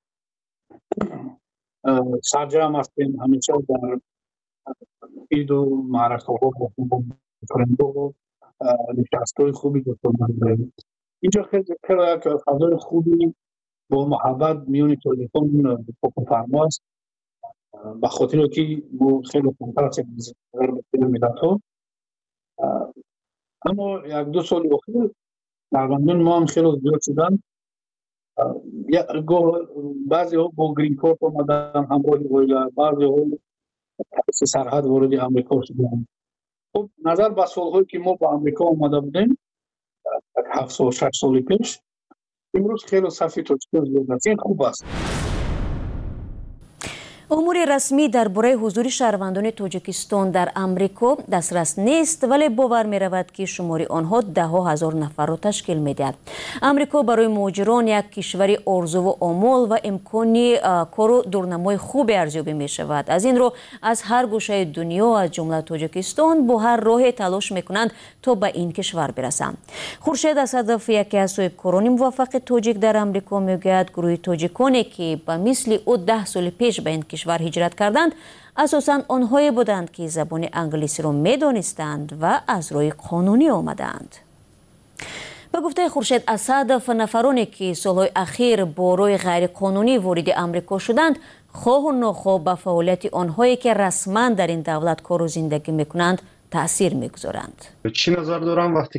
сарҷам ҳастем ҳамеша дар иду маъракаҳо бо френдҳо нишастҳои хуби дӯстона дорем. инҷо хеле як фазои хуби бо муҳаббат миёни тоҷикон фокуфармо аст, ба хотире ки мо хеле камтар ҳастем аз бақияи миллатҳо. аммо як-ду соли охир шаҳрвандони мо ҳам хеле зиёд шуданд. баъзеҳо бо грин корт омаданд ҳамроҳи оила, баъзеҳо тариқи сарҳад вориди Амрико шуданд. хуб назар ба солҳое ки мо ба Амрико омада будем 7 сол 6 соли пеш, имрӯз хеле сафи тоҷикон зиёд аст. ин хуб аст. умури расмӣ дар бораи ҳузури шаҳрвандони Тоҷикистон дар Амрико дастрас нест, вале бовар меравад ки шумори онҳо даҳҳо ҳазор нафарро ташкил медиҳад. Амрико барои муҳоҷирон як кишвари орзуву омол ва имкони кору дурнамои хубе арзёбӣ мешавад. аз ин ро аз ҳар гӯшаи дунё аз ҷумла Тоҷикистон бо ҳар роҳе талош мекунанд то ба ин кишвар бирасанд. Хуршед Асадов, яке аз соҳибкорони муваффақи тоҷик дар Амрико, мегӯяд гурӯҳи тоҷиконе ки ба мисли ӯ 10 соли пеш ба ин кишвар ҳиҷрат карданд, асосан онҳое буданд ки забони англисиро медонистанд ва аз роҳи қонунӣ омаданд. ба гуфтаи Хуршед Асадов, нафароне ки солҳои ахир бо роҳи ғайриқонунӣ вориди Амрико шуданд, хоҳу нохоҳ ба фаъолияти онҳое ки расман дар ин давлат кору зиндагӣ мекунанд таъсир мегузоранд. чӣ назар дорам вақте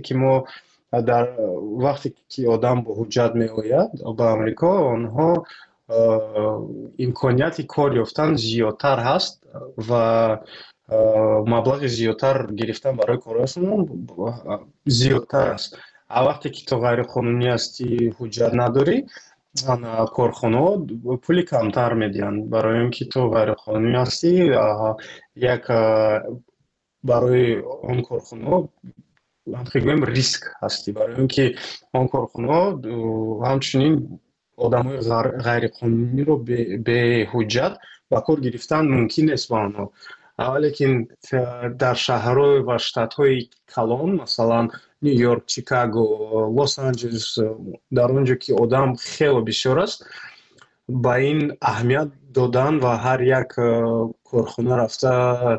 ки одам бо ҳуҷҷат меояд ба Амрико, онҳо имконияти кор ёфтан зиёдтар ҳаст ва маблағи зиёдтар гирифтан барои корашон зиёдтар аст. вақте ки то ғайриқонунӣ ҳастӣ, ҳуҷҷат надорӣ, корхонаҳо пули камтар медиҳанд, барои он ки то ғайриқонунӣ ҳастӣ, як барои он корхонаҳо гӯем риск ҳастӣ, барои он ки он корхонаҳо ҳамчунин одамои ғайриқонуниро беҳуҷҷат ба кор гирифтан мумкин нест ба онҳо. лекин дар шаҳрҳо ва штатҳои калон, масалан Нью-Йорк, Чикаго, Лос-Анҷелес, дар он ҷо ки одам хеле бисёр аст, ба ин аҳамият додан ва ҳар як корхона рафта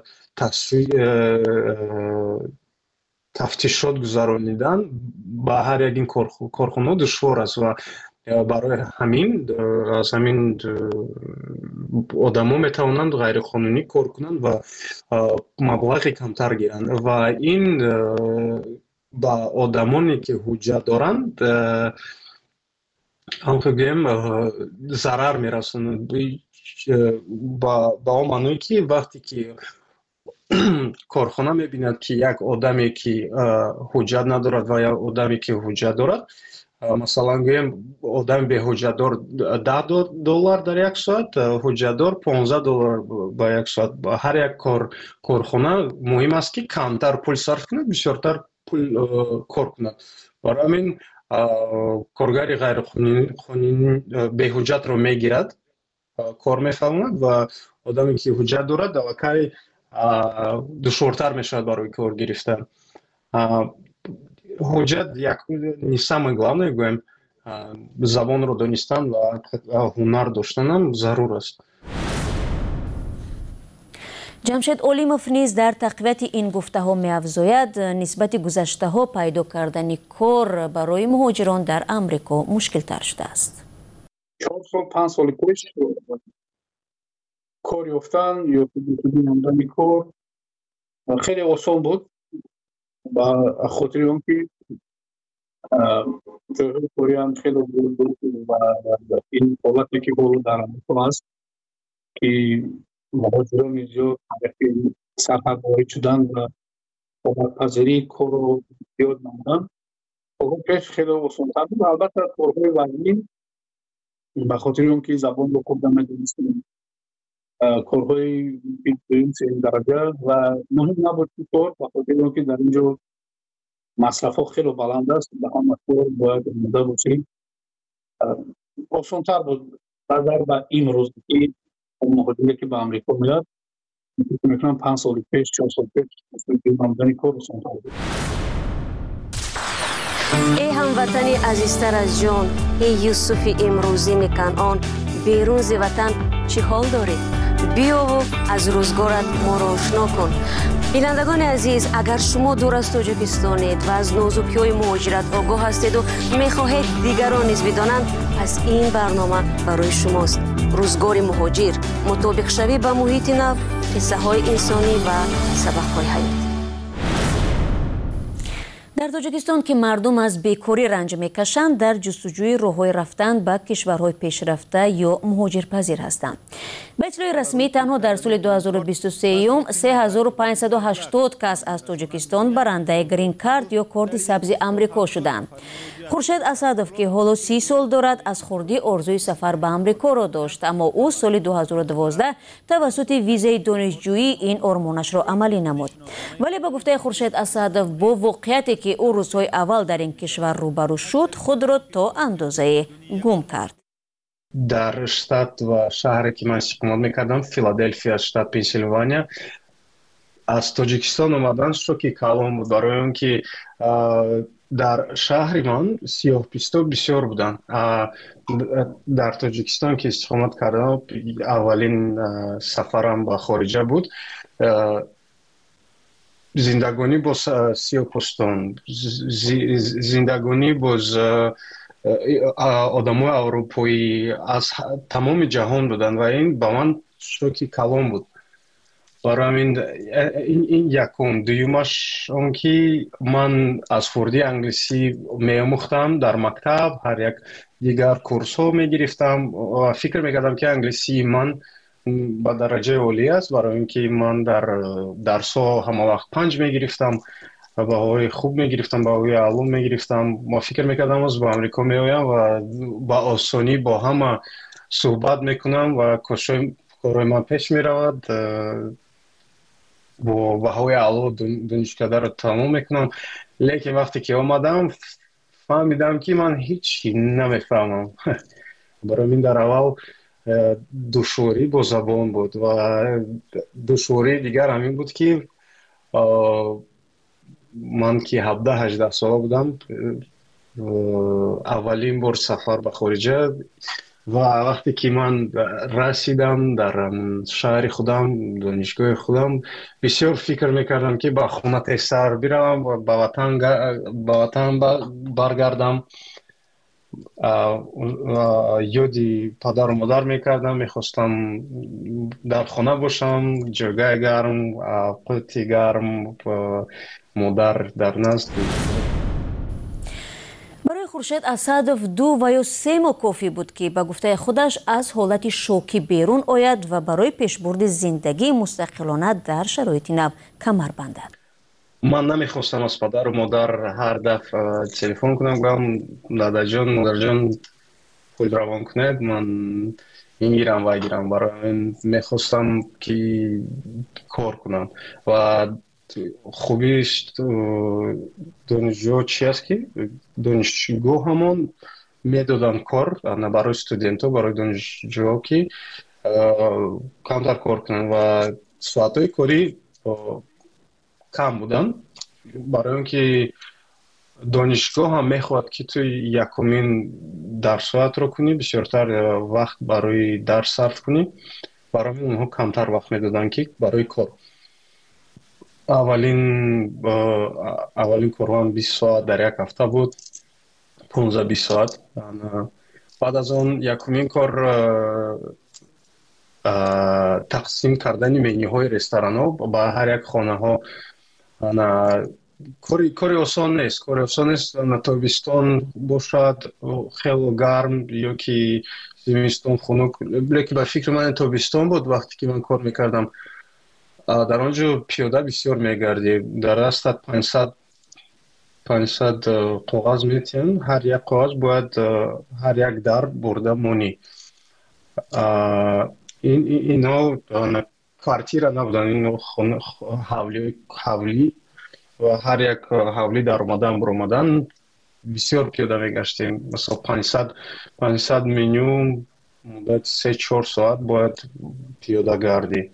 тафтишот гузаронидан ба ҳар як ин корхонаҳо душвор аст ва барои ҳамин аз ҳамин одамо метавонанд ғайриқонунӣ кор кунанд ва маблағи камтар гиранд ва ин ба одамоне ки ҳуҷҷат доранд ҳамчун гӯем зарар мерасонад, ба он маъное ки вақте ки корхона мебинад ки як одаме ки ҳуҷҷат надорад ва як одаме ки ҳуҷҷат дорад, масалан гӯем одами беҳуҷҷатдор $10 дар як соат, ҳуҷҷатдор $15 ба як соат. ҳар як корхона муҳим аст ки камтар пул сарф кунад, бисёртар пул кор кунад. барои ҳамин коргари ғайриқонунӣ беҳуҷҷатро мегирад, кор мефаҳмад ва одаме ки ҳуҷҷат дорад аллакай душвортар мешавад барои кор гирифтан. ҳуҷҷат не самое главное, гӯем забонро донистан ва ҳунар доштанам зарур аст. ҷамшед Олимов низ дар тақвияти ин гуфтаҳо меафзояд, нисбати гузаштаҳо пайдо кардани кор барои муҳоҷирон дар Амрико мушкилтар шудааст. 4 сол 5 соли пеш кор ёфтан ё намудани кор хеле осон буд, ба хотири он ки جای کوری هم خیلی بود و این حالتی که بود در آمریکا هست که مهاجران زیاد هدف سرحد وارد شدن و کمک پذیری کار رو زیاد نمودن. اون پیش خیلی آسان‌تر بود. البته کارهای وزنی به خاطر اینکه زبان رو خوب نمی‌دونستیم، کارهای دوم سوم درجه و مهم نبود که کار، به خاطر اینکه در اینجا مصرف ها خیلی بلند است، به همه کار باید آماده باشیم. آسان‌تر بود نظر به این روز که مهاجری که به امریکا میاد میتونم 5 سال پیش 4 سال پیش آمدن کار آسان‌تر بود. ای هموطنی عزیزتر از جان، ای یوسف امروزی کنعان، بیرون ز وطن چی حال داری؟ بیا و از روزگارت ما را آشنا کن. بینندگان عزیز، اگر شما دور از تاجیکستانید و از نازکی‌های مهاجرت آگاه هستید و می‌خواهید دیگران نیز بدانند، پس این برنامه برای شماست. روزگار مهاجر، مطابق شوی به محیط نو، قصه‌های انسانی و سبق‌های حیاتی. در تاجیکستان که مردم از بیکاری رنج میکشند، در جستجوی راه‌های رفتن به کشورهای پیشرفته یا مهاجرپذیر هستند. به اطلاع رسمی تنها در سال 2023 3580 کس از تاجیکستان برنده گرین کارت یا کارت سبز امریکا شدند. خورشید اسدوف که حالا 30 سال دارد، از خردی آرزوی سفر به امریکا را داشت، اما او سال 2012 توسط ویزای دانشجویی این آرمانش را عملی نمود. ولی به گفته خورشید اسدوف، با واقعیتی که او روزهای اول در این کشور روبرو شد، خود را تا اندازه گم کرد. در شتات و شهری که من اقامت میکردم، فیلادلفیا، شتات پنسیلوانیا، از تاجیکستان اومدن شوکی کلام بود، برای اینکه در شهر من سیاه‌پوستا بسیار بودن. در تاجیکستان که اقامت کردم، اولین سفرم به خارجه بود. زندگانی با سیاه‌پوستان، زندگانی با آدمای اروپایی از تمام جهان بودن و این با من شوکی کلام بود. برای این یکم. دویمش اون که من از خردی انگلیسی می‌آموختم در مکتب، هر یک دیگر کورس ها می‌گرفتم و فکر می‌کردم که انگلیسی من با درجه عالی است، برای اینکه من در درس‌ها همه وقت 5 می‌گرفتم، بهایی خوب می‌گرفتم، بهایی علوم می‌گرفتم. ما فکر می‌کردم از با امریکا می‌آیم و با آسانی با همه صحبت می‌کنم و کارهای من پیش می‌رود، با بهایی علوم دانشکده را تمام می‌کنم. لیکن وقتی که آمدم فهمیدم که من هیچی نمی‌فهمم. برای من در اول دشواری با زبان بود و دشواری دیگر همین بود که من که 17-18 ساله بودم، اولین بار سفر به خارجه و وقتی که من رسیدم در شهر خودم، دانشگاه خودم، بسیار فکر میکردم که با خونه سر بیروم و به وطن برگردم. یادی پدر و مادر میکردم، میخواستم در خانه باشم، جای گرم، قوطی گرم، مادر در نزد. برای خورشید اسدوف 2 و یا 3 ماه کافی بود که به گفته خودش از حالت شوکی بیرون آید و برای پیشبرد زندگی مستقلانه در شرایط نو کمر بندد. من نمیخواستم از پدر و مادر هر دفعه تلفن کنم بگم دادا جان، مادر جان خود روان کنید، من این گیرم و گیرم. برای این میخواستم که کار کنم و خوبیش دانشجو چی است که دانشجو همون میدادن کار برای استودنت ها، برای دانشجو که کمتر کار کنن و ساعت های کاری کم بودن، برای اینکه دانشگاه هم میخواد که تو یکمین درسات رو کنی، بسیارتر وقت برای درس صرف کنی، برای اونها کمتر وقت میدادن که برای کار. اولین کارم 20 ساعت در یک هفته بود، 15-20 ساعت. بعد از اون یکمین کار تقسیم کردن منیوهای رستوران ها با هر یک خانه ها کاری آسان نیست. تابستان باشد خیلی گرم یا که زمستان خنک. لیکن به فکر من تابستان بود وقتی که من کار میکردم. در آنجا پیاده بسیار میگردیم. در راست 500 کاغذ میتین. هر یک کاغذ باید هر یک در برده مونی. اینا کارتیرا نبودن. اینا حولی و هر یک حولی در اومدن بسیار پیاده میگشتیم. مثلا 500 میلیون مدت 3-4 ساعت باید پیاده گردی.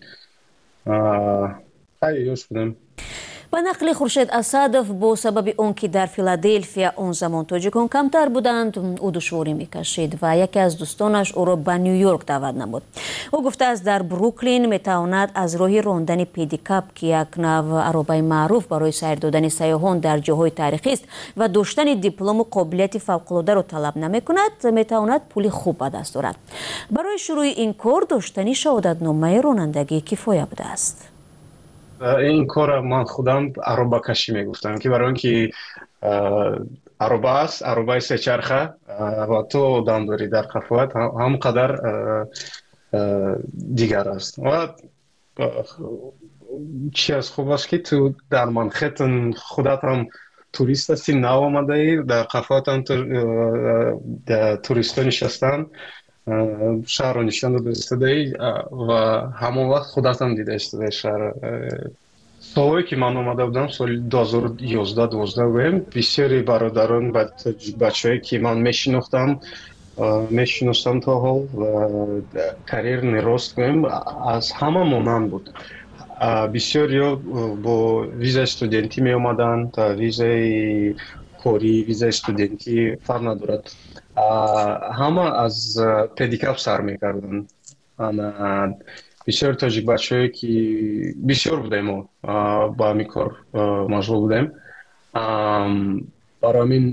یوش بودم. با نقل خورشید اسدов با سبب اون که در فیلادلفیا اون زمان تاجیکان کمتر بودند او دشواری میکشید و یکی از دوستانش او را به نیویورک دعوت نمود. او گفته است در بروکلین میتواند از راه راندن پدیکاپ که یک نوع عربه معروف برای سیر دادن سیاحان در جاهای تاریخی است و داشتن دیپلم و قابلیت فوق‌العاده را طلب نمیکند، میتواند پول خوب به دست آورد. برای شروع این کار داشتن شهادتنامه رانندگی کفایه بوده است. این کار من خودم عربه کشی میگفتم که برای اینکه عربه است، عربه سه چرخه و تو دم داری در قفوت هم قدر دیگر است. و چی از خوب است که تو در منخیتن خودت هم توریست هستی، نو آمده ای در قفوت هم توریست ها نشستن، شهر رو نشان داده ای و همون وقت خودت هم دیده اشتده شهر. سالهایی که من آمده بودم سال 2011-12 بودم، بسیاری برادران بچه هایی که من میشناختم تا حال و کریر نراست کنیم از همه مانند بود. بسیاری با ویزای استودنتی می آمدن تا ویزای کاری، ویزای استودنتی فرق ندارد. همه از پدیکاپ سر میکردن. بسیار تاجیک بچه هایی که بسیار بودیم ما با همی کار مشغول بودیم. برای همین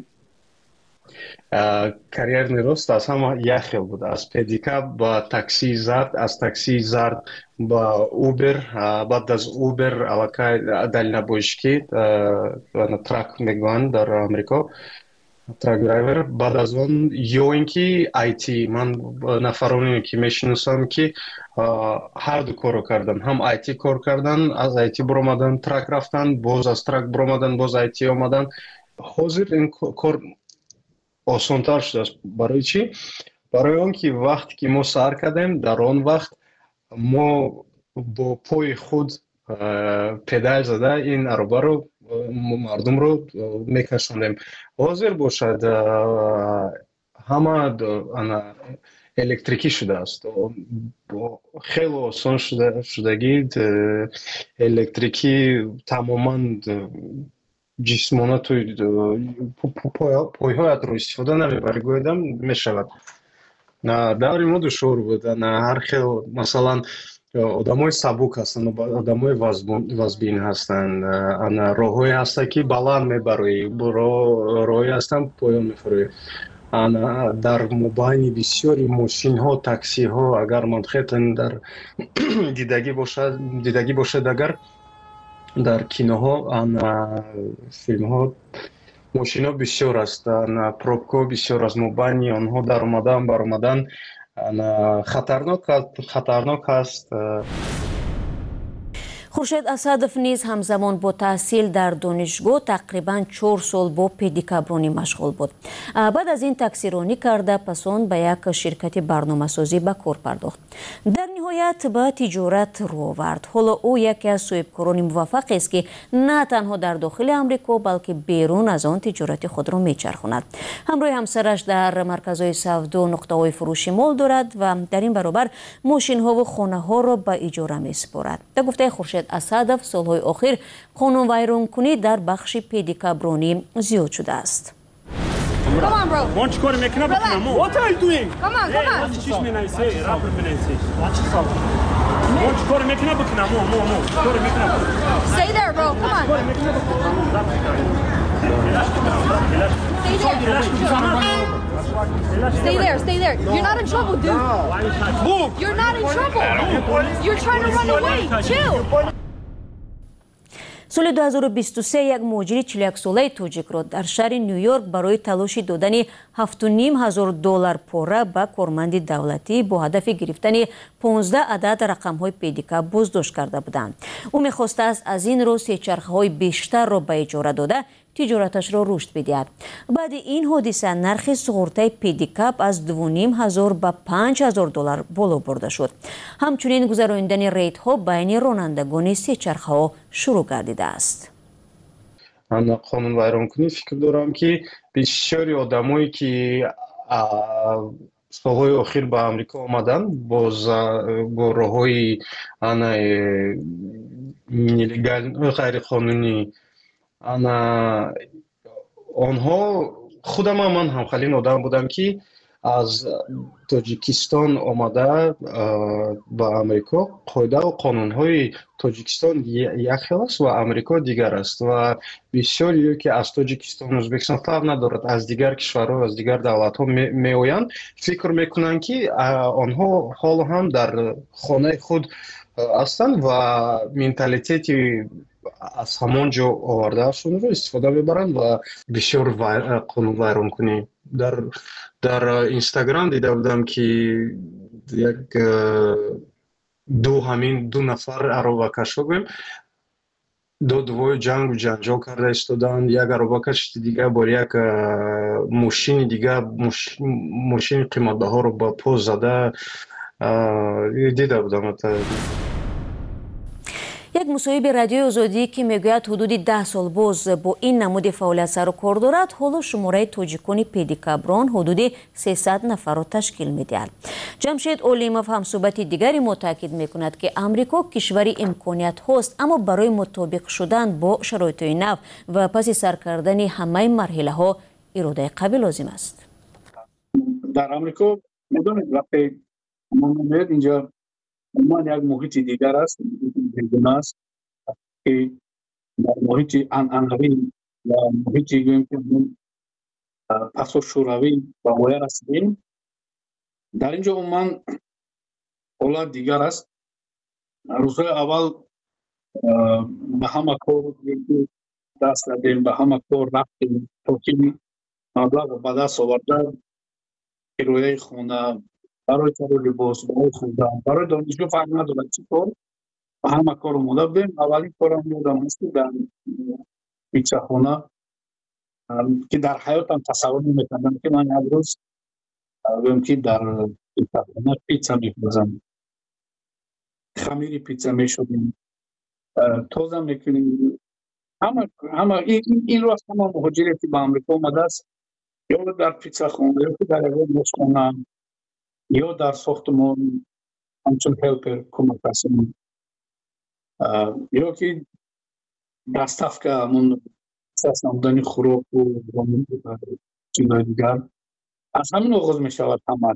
کریر نیروست از همه یک خیل بود. از پدیکاپ با تاکسی زرد، از تاکسی زرد با اوبر، بعد از اوبر علاقه دلنبوشکی ترک میگوان در امریکا، ترک درایور. بعد از اون یا اینکه آیتی، من نفرانی که میشناسم که هر دو کارو کردن، هم آیتی کار کردن، از آیتی برآمدن ترک رفتن، باز از ترک برآمدن باز آیتی آمدن. حاضر این کار آسان‌تر شده است. برای چی؟ برای اون که وقتی که ما سر کردیم در آن وقت ما با پای خود پدال زده این عربه رو مردم رو میکشوندیم. حاضر باشد همه الکتریکی شده است. خیلی آسان شدگی الکتریکی تماما جسمانه توی پایهایت رو استفاده نمیبری گویدم میشود. در ما دشوار بود. هر خیلی مثلا آدمای سبک هستن، آدمای وزبین هستن، راههایی هستن که بلند میبری، راههایی هستن پایان میفروی. در مبین بسیاری ماشین ها، تاکسی ها اگر منخیتن در دیدگی باشد، اگر در کینوها فیلم ها ماشین ها بسیار است، پروبکا بسیار از مبینی آنها در برآمدن خطرناک است. خورشید اسدов نیز همزمان با تحصیل در دانشگاه تقریباً 4 سال با پدیکابرانی مشغول بود. بعد از این تاکسیرانی کرده پس آن به یک شرکت برنامه‌سازی به کار پرداخت. در نهایت به تجارت رو آورد. حالا او یکی از صاحبکاران موفق است که نه تنها در داخل آمریکا بلکه بیرون از آن تجارت خود را میچرخاند. همراه همسرش در مرکزهای سودا نقطه‌های فروشی مال دارد و در این برابر ماشین‌ها و خانه‌ها را به اجاره می‌سپارد. در گفته خورشید اسدов سالهای آخر قانون ویرانکنی در بخش پدیکابرانی زیاد شده است. Stay there. You're not in trouble, dude. Move. You're not in trouble. You're trying to run away. Chill. соли 2023 як муҳоҷири 41 солаи тоҷикро дар шаҳри Нью-Йорк барои талоши додани $7,500 пора ба корманди давлатӣ бо ҳадафи гирифтани 15 адад рақамҳои педикап боздошт карда буданд. ӯ мехостааст аз ин роҳ сечархаҳои бештарро ба иҷора дода тиҷораташро рушд бидиҳад. баъди ин ҳодиса нархи суғуртаи педикап аз $2,500 ба $5,000 боло бурда шуд. ҳамчунин гузарониндани рейдҳо байни ронандагони сечархаҳо шурӯъ гардидааст. қонунвайронкунӣ фикр дорам ки бисёри одамое ки солҳои охир ба амрико омаданд бо роҳҳои ғайриқонунӣ онҳо худам ман ҳамхалин одам будам ки аз тоҷикистон омада ба амрико қоидаву қонунҳои тоҷикистон як хел аст ва амрико дигар аст ва бисёриё ки аз тоҷикистон ӯзбекистон фарқ надорад аз дигар кишварҳо аз дигар давлатҳо меоянд фикр мекунанд ки онҳо ҳоло ҳам дар хонаи худ ҳастанд ва менталитети аз ҳамон ҷо овардаашонро истифода мебаранд ва бисёр қонунвайронкунӣ дар инстаграм дида будам ки як ду нафар аробакашҳо гӯем додувои ҷангу ҷанҷол карда истоданд. Як аробакаш дигар бо як мошини дигар мошини қиматбаҳоро ба по зада дида будам. як мусоҳиби радиои озодӣ ки мегӯяд ҳудуди 10 сол боз бо ин намуди фаъолият сару кор дорад, ҳоло шумораи тоҷикони педикаброн ҳудуди 300 нафарро ташкил медиҳад. ҷамшед Олимов ҳамсӯҳбати дигари мо таъкид мекунад ки Амрико кишвари имкониятҳост, аммо барои мутобиқ шудан бо шароитҳои нав ва паси сар кардани ҳамаи марҳилаҳо иродаи қавӣ лозим аст. дар Амрико медонед вақте мо меояд инҷа умуман як муҳити дигар аст, бегуна аст ки дар муҳити анъанавӣ ва муҳити гӯем ки пасошӯравӣ ба воя расидем. дар ин ҷо умуман ҳолат дигар аст. рӯзҳои аввал ба ҳама кор даст дадем, ба ҳама кор рафтем, то ки маблағро ба даст оварда кирояи хона, барои хариди либос, барои хӯрдан, барои донишгоҳ фарқ надорад чӣ кор, ба ҳама кор омода будем. аввалин корам ёдам аст ки дар питсахона ки дар ҳаётам тасаввур наметавонам ки ман як рӯз гӯем ки дар питсахона питса мехӯрзам, хамири питса мешудем, тоза мекунем. ҳама инро аст ҳама муҳоҷире ки ба амрико омадааст ё дар питсахона ё ки дар ягон ошхона ё дар сохтмон ҳамчун ҳелпер кӯмакрасӣ ё ки доставка ҳамон намудани хӯроку чизои дигар. аз ҳамин оғоз мешавад ҳама.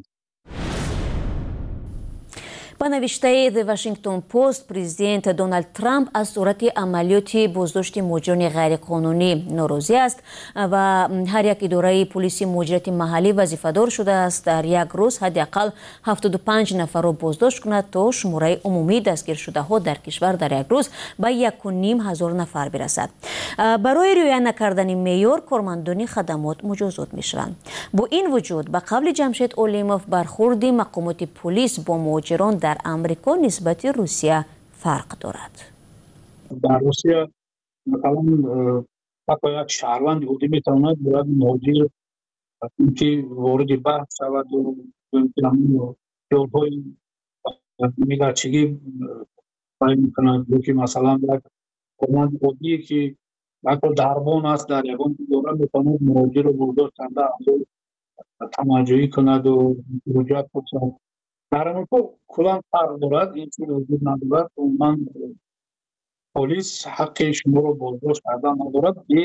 ба навиштаи The Washington Post, президент Дональд Трамп аз сурати амалиёти боздошти муҳоҷирони ғайриқонунӣ норозӣ аст ва ҳар як идораи полиси муҳоҷирати маҳаллӣ вазифадор шудааст дар як рӯз ҳадди ақал 75 нафарро боздошт кунад то шумораи умумии дастгиршудаҳо дар кишвар дар як рӯз ба 1500 нафар бирасад. барои риоя накардани меъёр кормандони хадамот муҷозот мешаванд. бо ин вуҷуд ба қавли Ҷамшед Олимов бархурди мақомоти полис бо муҳоҷирон дар Амрико нисбати Русия фарқ дорад. дар Русия масалан ҳатто як шаҳрванди ҳудӣ метавонад бо як муҳоҷир ки вориди баҳс шаваду ёлҳои миллатчигӣ байон мекунад ё ки масалан як корманди оддие ки ҳатто дарбон аст дар ягон идора метавонад муҳоҷирро боздошт карда тамаҷҷӯҳӣ кунаду ҳуҷҷат пурсад. дар Амрико куллан фарқ дорад. ин чиз вуҷуд надорад. умуман полис ҳаққи шуморо боздошт кардан надорад бе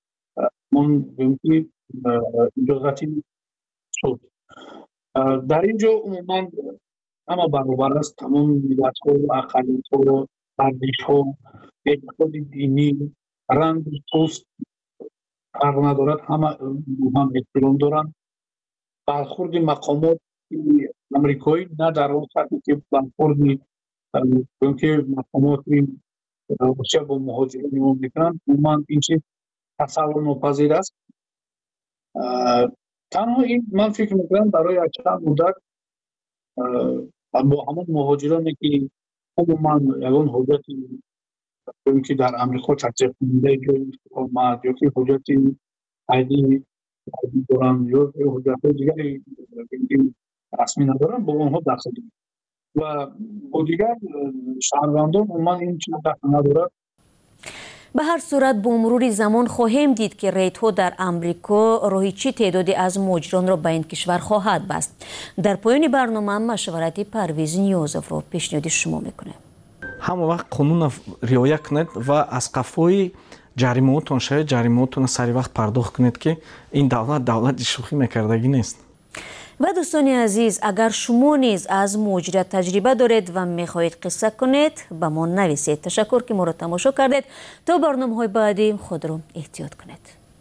иҷозати суд. дар ин ҷо умуман ҳама баробар аст. тамом миллатҳо, ақалиятҳо, ардишҳо, эътиқоди динӣ, ранги пӯст фарқ надорад. ҳама ҳам эҳтиром доранд. бархурди мақомот амрикоӣ на дар он сатҳе ки бархурди ки мақомоти روسیه با مهاجرین اون میکنن عموما این چیز تصور ناپذیر است. تنها این من فکر میکنم برای چند مدت با همون مهاجرانی که عموما یگان حجتی که در امریکا تحصیل کننده یا اقامت یا که حجتی عیدی دارن یا حجت دیگری رسمی ندارن با اونها داخل و با دیگر شهروندان عموما این چیز داخل ندارد. به هر صورت با مرور زمان خواهیم دید که ریدها در امریکا راهی چه تعدادی از مهاجران را به این کشور خواهد بست. در پایان برنامه مشورت پرویز نیازов را پیشنهاد شما میکنه. همه وقت قانون رعایت کنید و از قفای جریمه‌تون شاید جریمه‌تون سری وقت پرداخت کنید که این دولت شوخی میکردگی نیست. و دوستان عزیز، اگر شما نیز از مهاجرت تجربه دارید و میخواهید قصه کنید به ما نویسید. تشکر که ما را تماشا کردید. تا برنامه‌های بعدی خود را احتیاط کنید.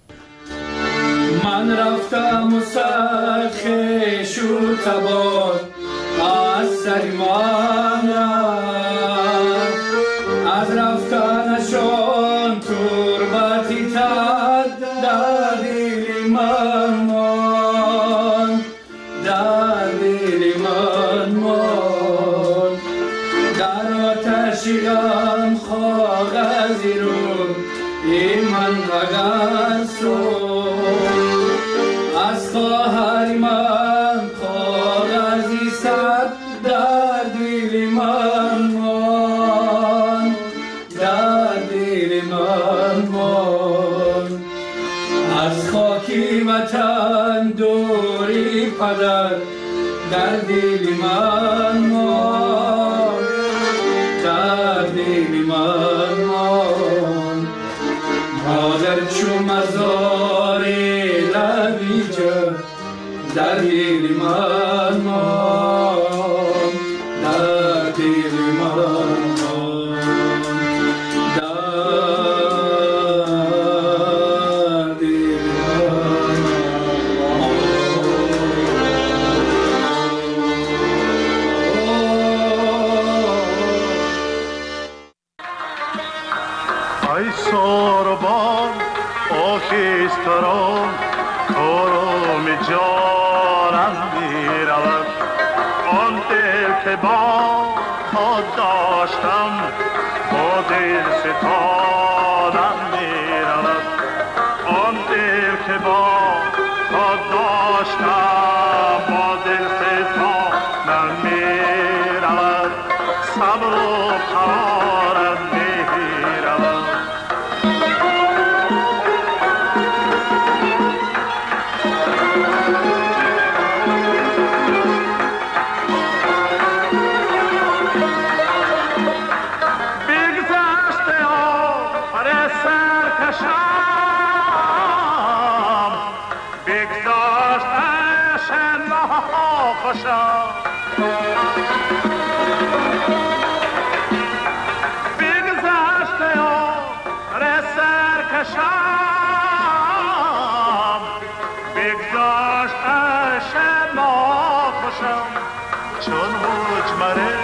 من رفتم و سرخش و تبار از سر من رفت، از رفتنشان تربتی تد در دل من ماند، در دل من ماند. در آتش غم کاغذی رو ای من وگر از خواهر من کاغذی سر در دل من ماند، در دل من ماند. از خاکی وطن دوری پدر در دل من ماند، در دل من ماند. مادر چو مزار لبی جا در دل من ماند، در دل من ماند، در دل من ماند. ای ساربان آخیستران آرام جانم میرود، آن دل که با خود داشتم با دل ستانم میرود، آن دل که با خود داشتم با دل ستانم میرود، صبر و قرارم میرود. بگذشته عمر سرکشم، بگذشت عشق ناخوشم، چون مجمره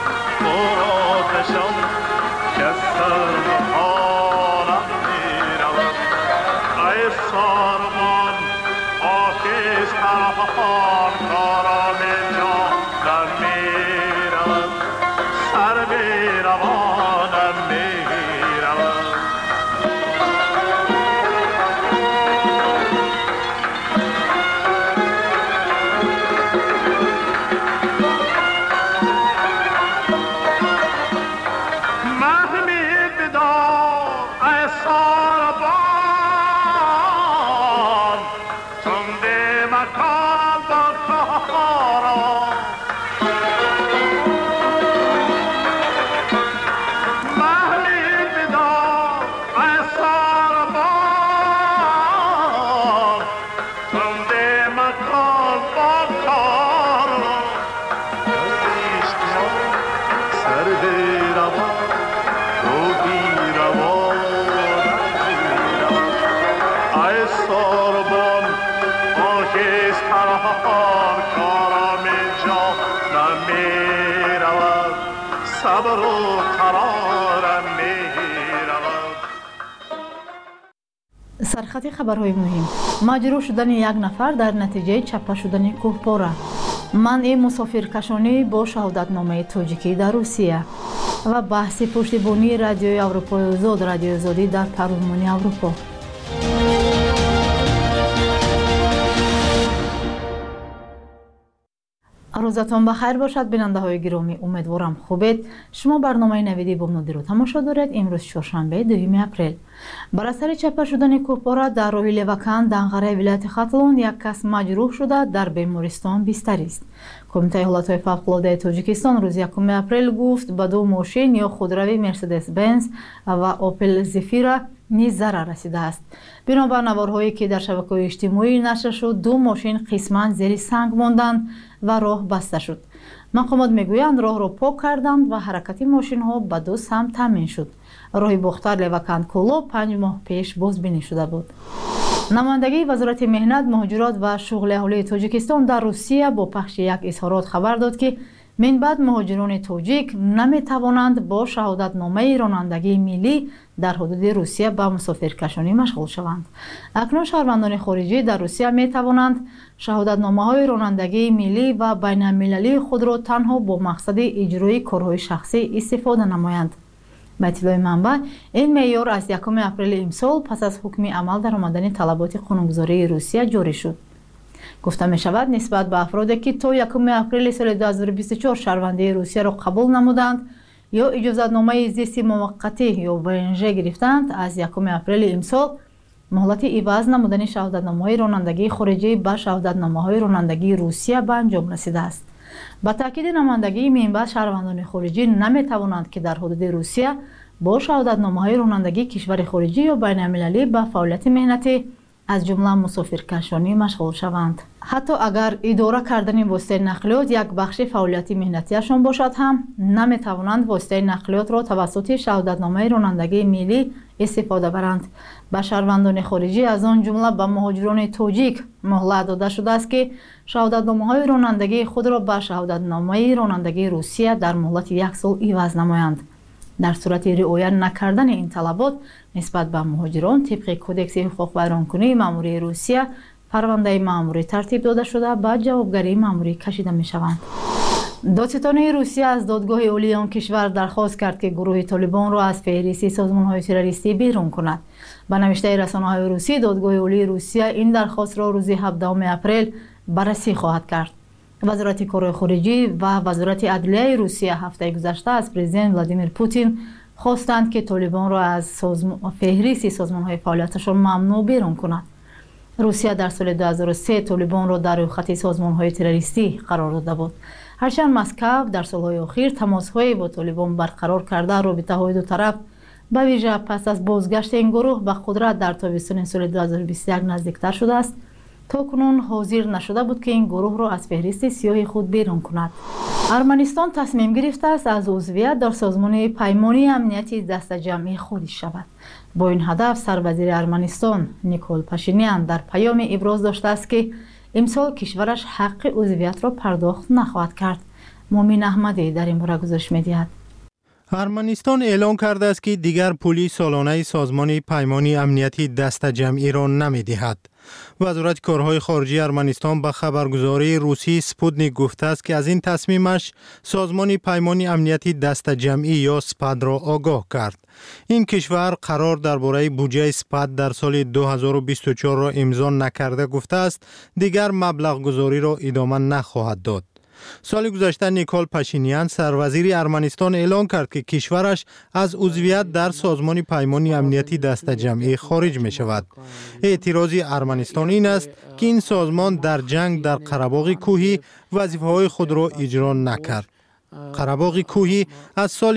آتشم که سر به حالم میرود. ای ساربان آخیستران کارم جانم میرود، سر به روانم میرود. محمید بدار ای ساربان، تنده مکان با کاران. محمید بدار ای ساربان، تنده مکان با کاران. سر به روان رو بی روانم میرود. ای ساربان آخیستران کارم جانم میرود، صبر و قرارم میرود. سرخط خبرهای مهم: مجروح شدن یک نفر در نتیجه چپه شدن کوهپاره، منع مسافرکشانی با شهادتنامه تاجیکی در روسیه و بحث پشتیبانی رادیوی اروپای آزاد رادیوی آزادی در پارلمان اروپا. روزتان بخیر باشد بیننده های گرامی، امیدوارم خوبید. شما برنامه نویدی بومنادی رو تماشا دارید. امروز چهارشنبه 2 اپریل. بر اثر چپه شدن کوهپاره در راه لوکان دنقره ولایت خاتلون یک کس مجروح شده در بیمارستان بستری است. کمیته حالتهای فوق‌العاده تاجیکستان روز 1 اپریل گفت به 2 ماشین یا خودروی مرسدس بنز و اوپل زفیرا نیز ضرر رسیده است. بنابر نوارهایی که در شبکه‌های اجتماعی نشر شد، 2 ماشین قسماً زیر سنگ ماندند و راه بسته شد. مقامات میگویند راه را پاک کردند و حرکت ماشین ها به 2 سمت تامین شد. راه بختر لوکان کولو 5 ماه پیش بازبینی شده بود. نمایندگی وزارت مهنت، مهاجرت و شغل اهالی تاجیکستان در روسیه با پخش یک اظهارات خبر داد که من بعد مهاجران تاجیک نمیتوانند با شهادتنامه رانندگی ملی در حدود روسیه به مسافرکشانی مشغول شوند. اکنون شهروندان خارجی در روسیه میتوانند شهادتنامه‌های رانندگی ملی و بین المللی خود را تنها با مقصد اجرای کارهای شخصی استفاده نمایند. به اطلاع منبع، این معیار از 1 اپریل امسال پس از حکم عمل در آمدن طلبات قانونگذاری روسیه جاری شد. گفته می شود نسبت به افرادی که تا 1 اپریل سال 2024 شهروندی روسیه را قبول نمودند یا اجازتنامه زیست موقتی یا ونژ گرفتند، از 1 اپریل امسال مهلت عوض نمودن شهادتنامه‌های رانندگی خارجی به شهادتنامه‌های رانندگی روسیه به انجام رسیده است. با تاکید نمایندگی منبع، شهروندان خارجی نمی توانند که در حدود روسیه با شهادتنامه‌های رانندگی کشور خارجی یا بین المللی به فعالیت مهنتی از جمله مسافرکشانی مشغول شوند. حتی اگر اداره کردن واسطه نقلیات یک بخش فعالیت مهنتیشان باشد هم نمی توانند واسطه نقلیات را توسط شهادتنامه رانندگی ملی استفاده برند. به شهروندان خارجی از آن جمله به مهاجران تاجیک مهلت داده شده است که شهادتنامه‌های رانندگی خود را به شهادتنامه رانندگی روسیه در مهلت 1 سال عوض نمایند. در صورت رعایت نکردن این طلبات نسبت به مهاجران، طبق کدکس حقوق بیانکنی ماموری روسیه پرونده ماموری ترتیب داده شده به جوابگری ماموری کشیده می شوند. دادستانی روسیه از دادگاه عالی آن کشور درخواست کرد که گروه طالبان را از فهرست سازمان‌های تروریستی بیرون کند. به نوشته رسانه‌های روسی، دادگاه عالی روسیه این درخواست را روز 17 اپریل بررسی خواهد کرد. وزارت کارهای خارجی و وزارت عدلیه روسیه هفته گذشته از پرزیدنت ولادیمیر پوتین خواستند که طالبان را از فهرست سازمان‌های فعالیتشان ممنوع بیرون کند. روسیه در سال 2003 طالبان را در خط سازمان‌های تروریستی قرار داده بود. هرچند مسکو در سالهای اخیر تماس‌های با طالبان برقرار کرده، رابطه‌های دو طرف به ویژه پس از بازگشت این گروه به قدرت در تابستان سال 2021 نزدیکتر شده است. تا کنون حاضر نشده بود که این گروه را از فهرست سیاه خود بیرون کند. ارمنستان تصمیم گرفته است از عضویت در سازمان پیمانی امنیتی دست جمعی خودش شود. با این هدف سروزیر ارمنستان نیکول پاشینیان در پیام ابراز داشته است که امسال کشورش حق عضویت را پرداخت نخواهد کرد. مومن احمدی در این باره گزارش می‌دهد. ارمنستان اعلام کرده است که دیگر پولی سالانه سازمان پیمانی امنیتی دست جمعی را نمی‌دهد. وزارت کارهای خارجی ارمنستان به خبرگزاری روسی سپوتنیک گفته است که از این تصمیمش سازمان پیمانی امنیتی دست جمعی یا سپاد را آگاه کرد. این کشور قرار درباره بودجه سپاد در سال 2024 را امضا نکرده گفته است دیگر مبلغ گذاری را ادامه نخواهد داد. سال گذشته نیکول پاشینیان سروزیر ارمنستان اعلان کرد که کشورش از عضویت در سازمان پیمانی امنیتی دست جمعی خارج می شود. اعتراض ارمنستان این است که این سازمان در جنگ در قره‌باغ کوهی وظیفه‌های خود را اجرا نکرد. قره‌باغ کوهی از سال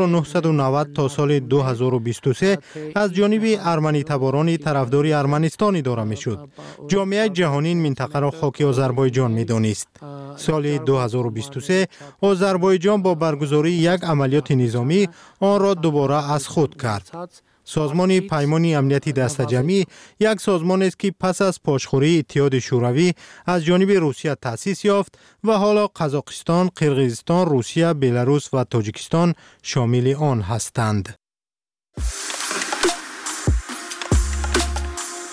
1990 تا سال 2023 از جانب ارمنی تباران طرفدار ارمنستان اداره می‌شد. جامعه جهانی این منطقه را خاک آذربایجان می‌دانست. سال 2023 آذربایجان با برگزاری یک عملیات نظامی آن را دوباره از خود کرد. سازمان پیمانی امنیتی دست جمعی یک سازمان است که پس از پاشخوری اتحاد شوروی از جانب روسیه تأسیس یافت و حالا قزاقستان، قرقیزستان، روسیه، بلاروس و تاجیکستان شامل آن هستند.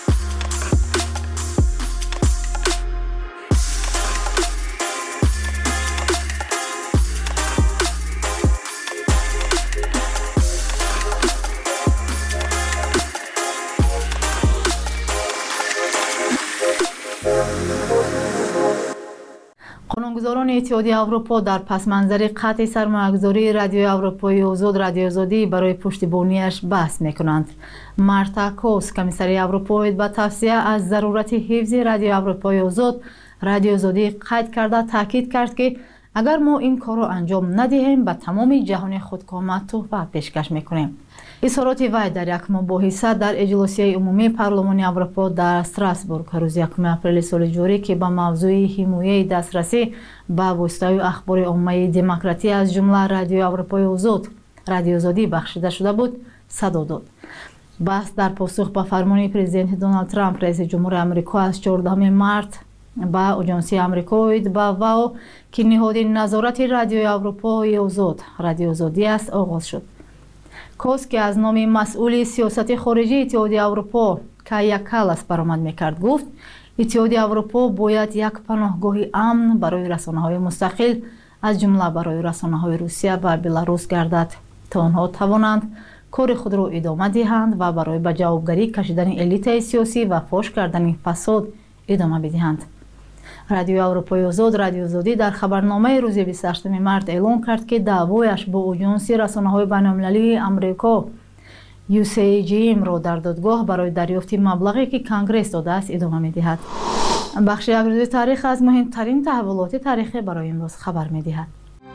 خبرگزاران اتحادیه اروپا در پس منظر قطع سرمایه‌گذاری رادیوی اروپای آزاد رادیو آزادی برای پشتیبانیش بحث میکنند. مارتا کوس کمیسری اروپا با توصیه از ضرورت حفظ رادیوی اروپای آزاد رادیو آزادی قید کرده تاکید کرد که اگر ما این کار را انجام ندهیم به تمام جهان خودکامه تحفه پیشکش میکنیم. اظهارات وی در یک مباحثه در اجلاسیه عمومی پارلمان اروپا در استراسبورگ روز 1 اپریل سال جاری که به موضوع حمایت دسترسی به وسایل اخبار عامه دموکراتی از جمله رادیو اروپای آزاد رادیو آزادی بخشیده شده بود صدا داد. بحث در پاسخ به فرمان پرزیدنت دونالد ترامپ رئیس جمهور آمریکا از 14 مارس با آژانسی آمریکایی با واو که نهادین نظارت رادیو اروپای آزاد رادیو آزادی است آغاز شد. کوس که از نام مسئول سیاست خارجی اتحادیه اروپا کایا کالاس برآمد میکرد گفت اتحادیه اروپا باید یک پناهگاه امن برای رسانه‌های مستقل از جمله برای رسانه‌های روسیه و بلاروس گردد تا آنها توانند کار خود را ادامه دهند و برای به جوابگری کشیدن الیت سیاسی و فاش کردن فساد ادامه بدهند. رادیو اروپای آزاد رادیو آزادی در خبرنامه روز 28 مارس اعلام کرد که دعوایش با آژانسی رسانه‌های بین‌المللی آمریکا USAGM را در دادگاه برای دریافت مبلغی که کنگره داده است ادامه می‌دهد. بخش یک روز تاریخ از مهمترین تحولات تاریخی برای امروز خبر می‌دهد.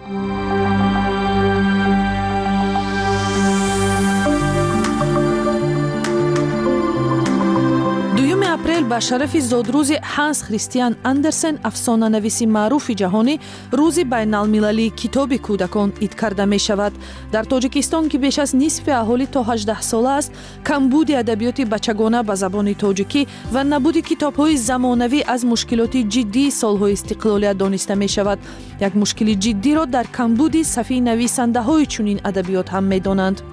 اپریل با شرف زادروز هانس کریستیان اندرسن افسانه‌نویسی معروف جهانی روز بین‌المللی کتاب کودکان اید کرده می شود. در تاجیکستان که بیش از نصف اهالی تا 18 ساله است، کمبود ادبیات بچگانه به زبان تاجیکی و نبود کتاب‌های زمانوی از مشکلات جدی سال‌های استقلالیت دانسته می شود. یک مشکل جدی را در کمبود صفی نویسنده‌های چنین ادبیات هم می‌دانند.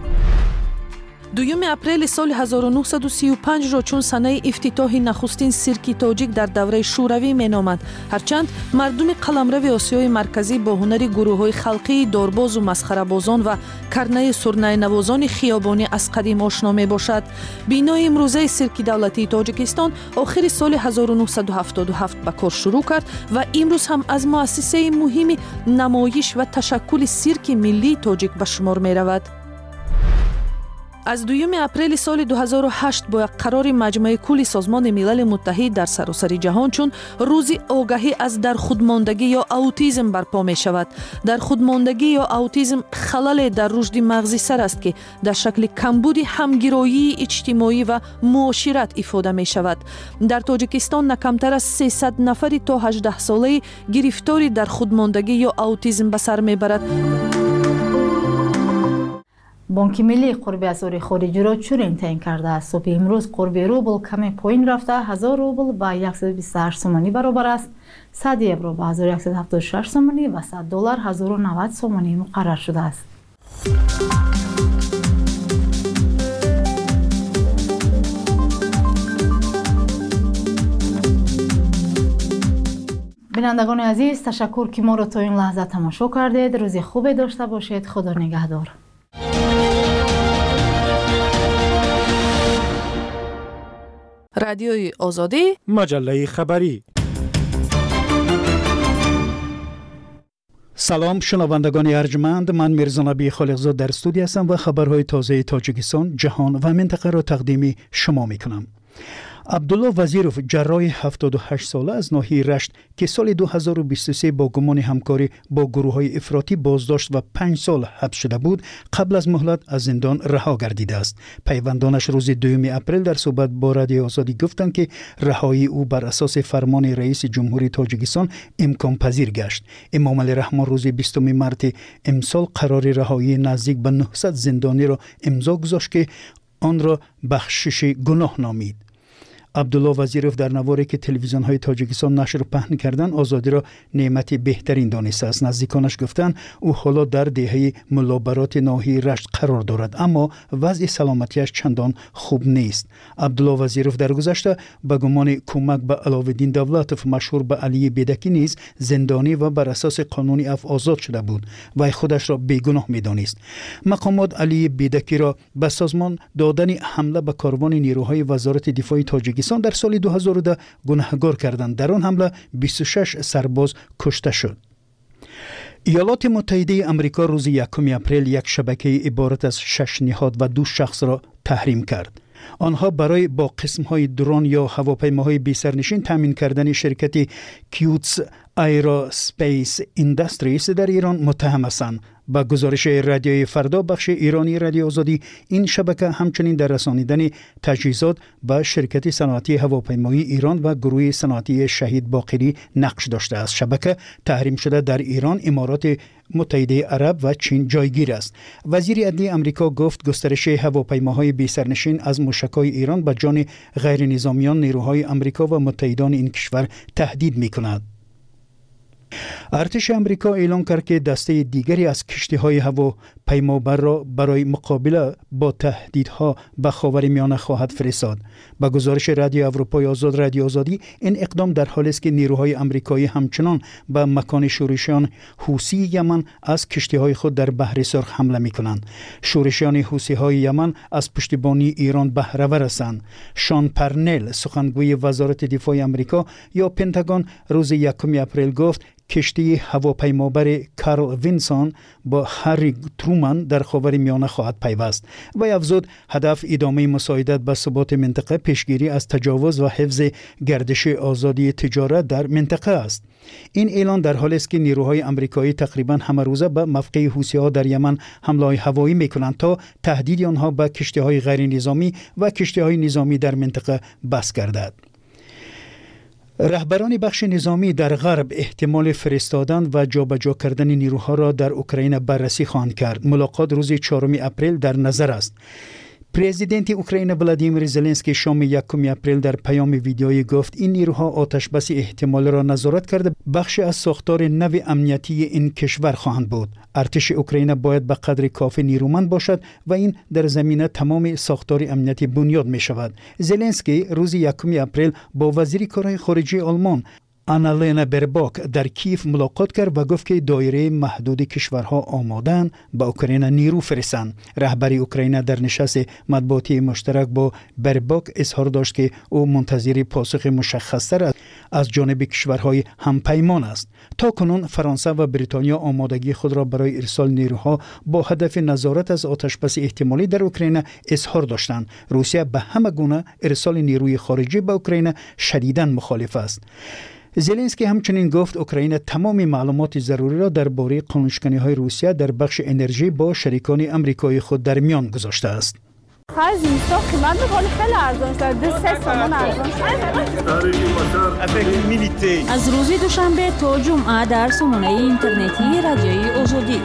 2 اپریل سال 1935 را چون سنه افتتاح نخستین سیرک تاجیک در دوره شوروی مینامد. هرچند مردم قلمرو آسیای مرکزی با هنر گروه‌های خلقی دارباز و مسخره‌بازان و کرنه سرنای نوازان خیابانی از قدیم آشنا میباشد. بینای امروزه سیرک دولتی تاجیکستان آخر سال 1977 به کار شروع کرد و امروز هم از مؤسسه مهم نمایش و تشکل سیرک ملی تاجیک به شمار می‌رود. از 2 اپریل سال 2008 با قرار مجمع کل سازمان ملل متحد در سراسر جهان چون روز آگاهی از در خودماندگی یا اوتیسم برپا می شود. در خودماندگی یا اوتیسم خلل در رشد مغزی سر است که در شکل کمبود همگرایی اجتماعی و معاشرت افاده می شود. در تاجیکستان نه کمتر از 300 نفری تا 18 ساله گرفتاری در خودماندگی یا اوتیسم به سر می برد. بانک ملی قرب اسعار خارجی را چنین تعیین کرده است. صبح امروز قرب روبل کمی پایین رفته 1000 روبل به 128 سومانی برابر است. 100 یورو به 1176 سومانی و 100 دلار 1090 سومانی مقرر شده است. بینندگان عزیز، تشکر که ما را تا این لحظه تماشا کردید. روز خوبی داشته باشید. خدا نگهدار. رادیوی آزادی مجله خبری. سلام شنوندگان ارجمند، من میرزا نبی خالقزاد در استودیو هستم و خبرهای تازه تاجیکستان، جهان و منطقه را تقدیم شما میکنم. عبدالله وزیروف جراح 78 ساله از ناحیه رشت که سال 2023 با گمان همکاری با گروه‌های افراطی بازداشت و 5 سال حبس شده بود، قبل از مهلت از زندان رها گردیده است. پیوندانش روز 2 اپریل در صحبت با رادیو آزادی گفتند که رهایی او بر اساس فرمان رئیس جمهوری تاجیکستان امکان پذیر گشت. امام علی رحمان روز 20 مارس امسال قرار رهایی نزدیک به 900 زندانی را امضا گذاشت که آن را بخشش گناه نامید. عبدالله وزیروف در نواری که تلویزیون های تاجیکستان نشر و پهن کردن آزادی را نعمت بهترین دانسته است. نزدیکانش گفتند او حالا در دهه ملابرات ناحیه رشت قرار دارد، اما وضع سلامتیش چندان خوب نیست. عبدالله وزیروف در گذشته به گمان کمک به علاوالدین دولتوف مشهور به علی بیدکی نیز زندانی و بر اساس قانون عفو آزاد شده بود و خودش را بیگناه می‌دانست. مقامات علی بیدکی را به سازمان دادن حمله به کاروان نیروهای وزارت دفاع تاجیکستان تاجیکستان در سال 2010 گناهکار کردند. در آن حمله 26 سرباز کشته شد. ایالات متحده آمریکا روز 1 اپریل یک شبکه عبارت از 6 نهاد و 2 شخص را تحریم کرد. آنها برای با قسم‌های درون یا هواپیماهای بی سرنشین تامین کردن شرکت کیوتس ایروسپیس اینداستریز در ایران متهم هستند. با گزارش رادیوی فردا بخش ایرانی رادیو آزادی، این شبکه همچنین در رسانیدن تجهیزات به شرکت صنعتی هواپیمایی ایران و گروه صنعتی شهید باقری نقش داشته است. شبکه تحریم شده در ایران، امارات متحده عرب و چین جایگیر است. وزیر عدلیه آمریکا گفت گسترش هواپیماهای بی سرنشین از موشک‌های ایران به جان غیر نظامیان نیروهای آمریکا و متحدان این کشور تهدید می‌کند. ارتش آمریکا اعلام کرد که دسته دیگری از کشتی‌های هواپیمابر را برای مقابله با تهدیدها به خاورمیانه خواهد فرستاد. با گزارش رادیو اروپای آزاد رادیو آزادی، این اقدام در حالی است که نیروهای آمریکایی همچنان به مکان شورشیان حوثی یمن از کشتی‌های خود در بحر سرخ حمله می‌کنند. شورشیان حوثی‌های یمن از پشتیبانی ایران بهره ور هستند. شان پرنل، سخنگوی وزارت دفاع آمریکا یا پنتاگون، روز 1 اپریل گفت کشتی هواپیمابر کارل وینسون با هری ترومن در خاورمیانه خواهد پیوست و افزود هدف ادامه مساعدت به ثبات منطقه، پیشگیری از تجاوز و حفظ گردش آزادی تجارت در منطقه است. این اعلان در حالی است که نیروهای آمریکایی تقریبا همه روزه به موقع حوثی‌ها در یمن حمله هوایی می‌کنند تا تهدید آنها به کشتی‌های غیر نظامی و کشتی‌های نظامی در منطقه بس گردد. رهبران بخش نظامی در غرب احتمال فرستادن و جابجا کردن نیروها را در اوکراین بررسی خواهند کرد. ملاقات روز 4 اپریل در نظر است. پرزیدنت اوکراین ولادیمیر زلنسکی شام 1 اپریل در پیام ویدیویی گفت این نیروها آتش بس احتمال را نظارت کرده بخشی از ساختار نو امنیتی این کشور خواهند بود. ارتش اوکراین باید به قدر کافی نیرومند باشد و این در زمینه تمام ساختار امنیتی بنیاد می شود. زلنسکی روز 1 اپریل با وزیر کارهای خارجه آلمان آنالینا برباک در کیف ملاقات کرد و گفت که دایره محدود کشورها آماده‌اند به اوکراین نیرو فرستند. رهبر اوکراین در نشست مطبوعاتی مشترک با برباک اظهار داشت که او منتظر پاسخ مشخص‌تر از جانب کشورهای همپیمان است. تا کنون فرانسه و بریتانیا آمادگی خود را برای ارسال نیروها با هدف نظارت از آتش‌بس احتمالی در اوکراین اظهار داشتند. روسیه به همه گونه ارسال نیروی خارجی به اوکراین شدیداً مخالف است. زلنسکی همچنین گفت اوکراین تمام معلومات ضروری را درباره قانونشکنی‌های روسیه در بخش انرژی با شریکان آمریکایی خود در میان گذاشته است. از روز دوشنبه تا جمعه در سامانه اینترنتی رادیوی آزادی.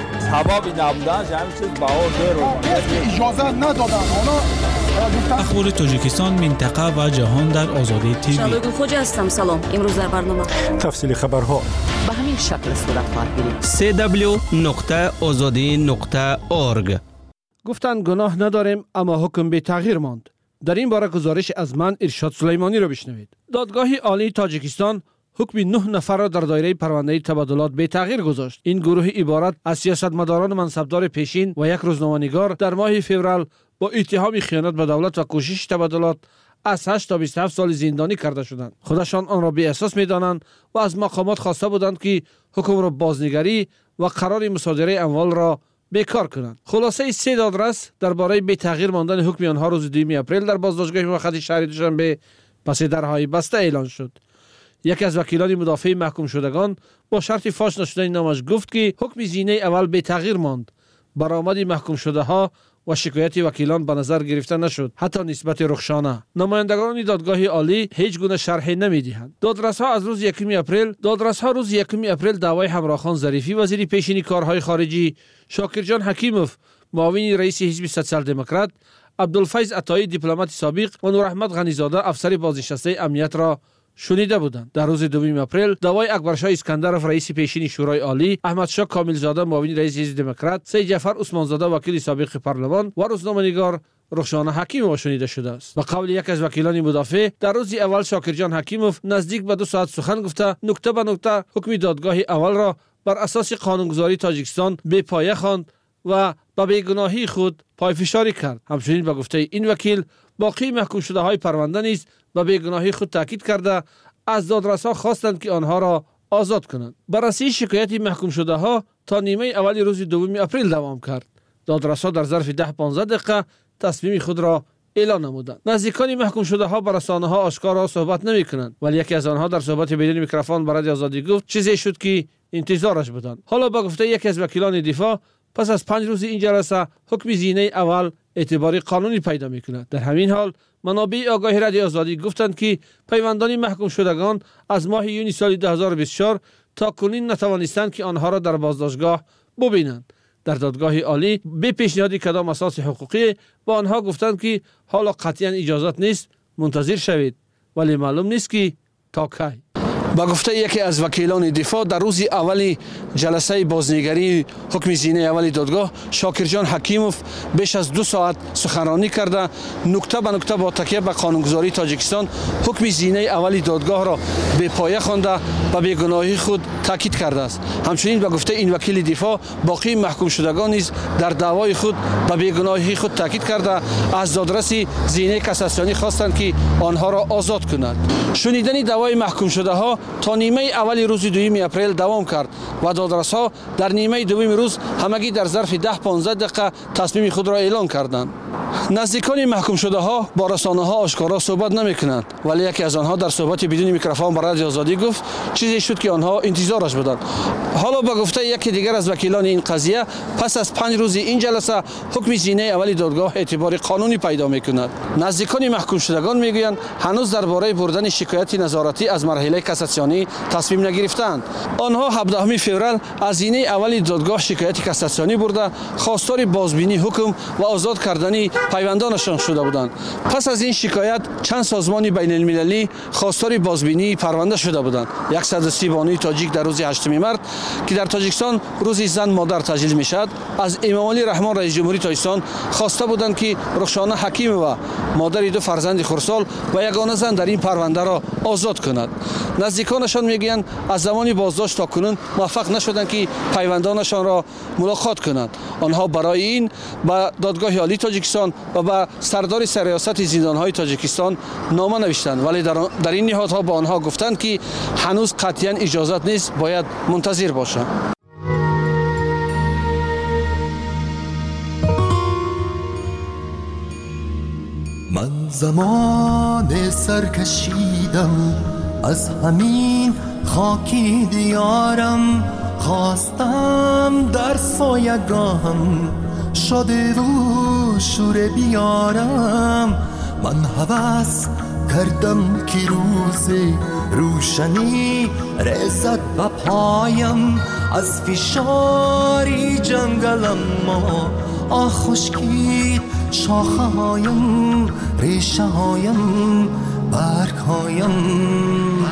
اخبار تاجیکستان، منطقه و جهان در آزادی تیوی. شبگون خوجا هستم. سلام. امروز در برنامه تفصیل خبرها به همین شکل صورت خواهد گرفت. www.azadi.org. گفتند گناه نداریم اما حکم به تغییر ماند. در این باره گزارش از من ارشاد سلیمانی را بشنوید. دادگاه عالی تاجیکستان حکم 9 نفر را در دایره پرونده تبادلات به تغییر گذاشت. این گروه عبارت از سیاستمداران و منصبدار پیشین و یک روزنامه‌نگار در ماه فوریه با اتهام خیانت به دولت و کوشش تبادلات از 8 تا 27 سال زندانی کرده شدند. خودشان آن را بی اساس می‌دانند و از مقامات خواسته بودند که حکم را بازنگری و قرار مصادره اموال را بیکار کنند. خلاصه 3 دادرس درباره به تغییر ماندن حکم آنها روز 2 اپریل در بازداشتگاه موقت شهر دوشنبه پس درهای بسته اعلان شد. یکی از وکیلان مدافع محکوم شدگان با شرط فاش نشدن نامش گفت که حکم زینه اول به تغییر ماند. برآمد محکوم شده ها و شکایت وکیلان به نظر گرفته نشد، حتی نسبت رخشانه. نمایندگان دادگاه عالی هیچ گونه شرحی نمیدهند. دادرس‌ها روز 1 اپریل دعوای همراهخان ظریفی وزیر پیشین کارهای خارجی، شاکرجان حکیموف معاون رئیس حزب سوسیال دموکرات، عبدالفیض عطایی دیپلمات سابق و نور احمد غنیزاده افسر بازنشسته امنیت را شنیده بودند. در روز 2 اپریل دعوای اکبرشاه اسکندرов رئیس پیشین شورای عالی، احمدشاه کاملزاده معاون رئیس حزب دموکرات، سید جعفر عثمانزاده وکیل سابق پارلمان و روزنامه‌نگار رخشانه حکیموف شنیده شده است. به قول یک از وکیلان مدافع، در روز اول شاکرجان حکیموف نزدیک به 2 ساعت سخن گفته نکته به نکته حکم دادگاه اول را بر اساس قانونگذاری تاجیکستان بی پایه خواند و به بیگناهی خود پایفشاری کرد. همچنین به گفته این وکیل باقی محکوم شده های پرونده نیز به بیگناهی خود تاکید کرده از دادرس‌ها خواستند که آنها را آزاد کنند. بررسی شکایت محکوم شده ها تا نیمه اولی روز 2 اپریل دوام کرد. دادرس‌ها در ظرف 10-15 دقیقه تصمیم خود را اعلان نمودند. نزدیکان محکوم شده ها با رسانه‌ها آشکارا صحبت نمی‌کنند، ولی یکی از آنها در صحبت بدون میکروفون برای آزادی گفت چیزی شد که انتظارش بودند. حالا با گفته یکی از وکیلان دفاع، پس از 5 روز این جلسه حکم زینه اول اعتباری قانونی پیدا می‌کند. در همین حال منابع آگاهی رادیو آزادی گفتند که پیوندان محکوم شدگان از ماه یونیو سال 2024 تا کنون نتوانستند که آنها را در بازداشتگاه ببینند. در دادگاه عالی به پیشنهاد کدام اساس حقوقی با آنها گفتند که حالا قطعا اجازت نیست، منتظر شوید، ولی معلوم نیست که تا کی. با گفته یکی از وکیلان دفاع، در روز اولی جلسه بازنگری حکم زینه اولی دادگاه شاکرجان حکیموف بیش از 2 ساعت سخنرانی کرده نکته به نکته با تکیه به قانونگذاری تاجیکستان حکم زینه اولی دادگاه را به پایه خوانده و بیگناهی خود تاکید کرده است. همچنین با گفته این وکیل دفاع، باقی محکوم شدگان نیز در دعوای خود به بیگناهی خود تاکید کرده از دادرس زینه کاساسیونی خواستند که آنها را آزاد کند. شنیدن دعوای محکوم شده ها تا نیمه اولی روز 2 اپریل دوام کرد و دادرس‌ها در نیمه دوم روز همگی در ظرف 10-15 دقیقه تصمیم خود را اعلان کردند. نزدیکان محکوم شده ها با رسانه‌ها آشکارا صحبت نمی‌کنند، ولی یکی از آنها در صحبت بدون میکروفون برای آزادی گفت چیزی شد که آنها انتظارش بودند. حالا با گفته یکی دیگر از وکیلان این قضیه، پس از 5 روز این جلسه حکم زینه اولی دادگاه اعتبار قانونی پیدا می‌کند. نزدیکان محکوم شدگان میگویند هنوز درباره بردن شکایت نظارتی از مرحله کاساسیونی تصمیم نگرفتند. آنها 17 فوریه از زینه اولی دادگاه شکایت کاساسیونی برده خواستار بازبینی حکم و آزاد کردن پیوندانشان شده بودند. پس از این شکایت چند سازمان بین المللی خواستار بازبینی پرونده شده بودند. 130 بانوی تاجیک در روز 8 مارس که در تاجیکستان روز زن مادر تجلیل میشد، از امام علی رحمان رئیس جمهوری تاجیکستان خواسته بودند که رخشانه حکیم و مادر 2 فرزند خردسال و یگانه زن در این پرونده را آزاد کند. نزدیکانشان میگویند از زمانی بازداشت تا کنون موفق نشدند که پیوندانشان را ملاقات کنند. آنها برای این به دادگاه عالی تاجیکستان و به سردار سرریاست زندانهای تاجیکستان نامه نوشتند، ولی در این نهادها با آنها گفتند که هنوز قطعا اجازت نیست، باید منتظر باشند. من زمان سر کشیدم از همین خاکی دیارم، خواستم در سایگاهم شاده و شور بیارم. من هوس کردم که روز روشنی رسد به پایم، از فشاری جنگلم ما خشکید شاخه هایم، ریشه هایم، برگ هایم.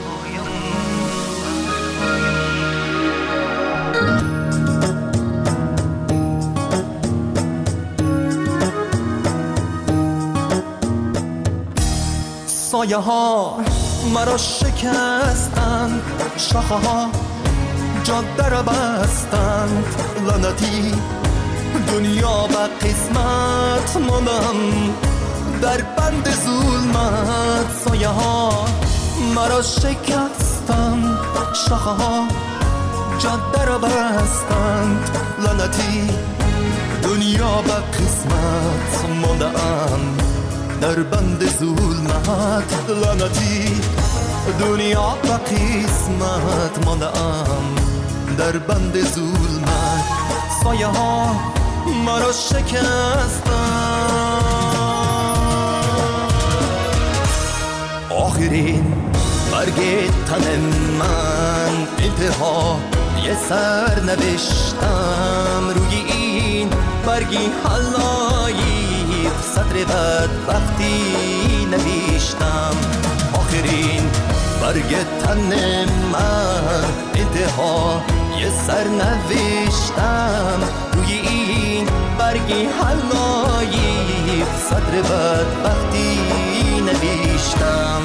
سایه ها مرا شکستند، شاخه ها جاده را بستند، لعنتی دنیا به قسمت ماندم در بند ظلمت. سایه ها مرا شکستند، شاخه ها جاده را بستند، لعنتی دنیا به قسمت ماندم در بند ظلمت. لعنتی دنیا به قسمت ماندم در بند ظلمت. سایه ها مرا شکستند. آخرین برگ تن من انتها یه سر نوشتم، روی این برگی حلایی سطر بدبختی نوشتم. آخرین برگ تن من انتها یه سر نوشتم، روی این برگی حلایی سطر بدبختی نوشتم.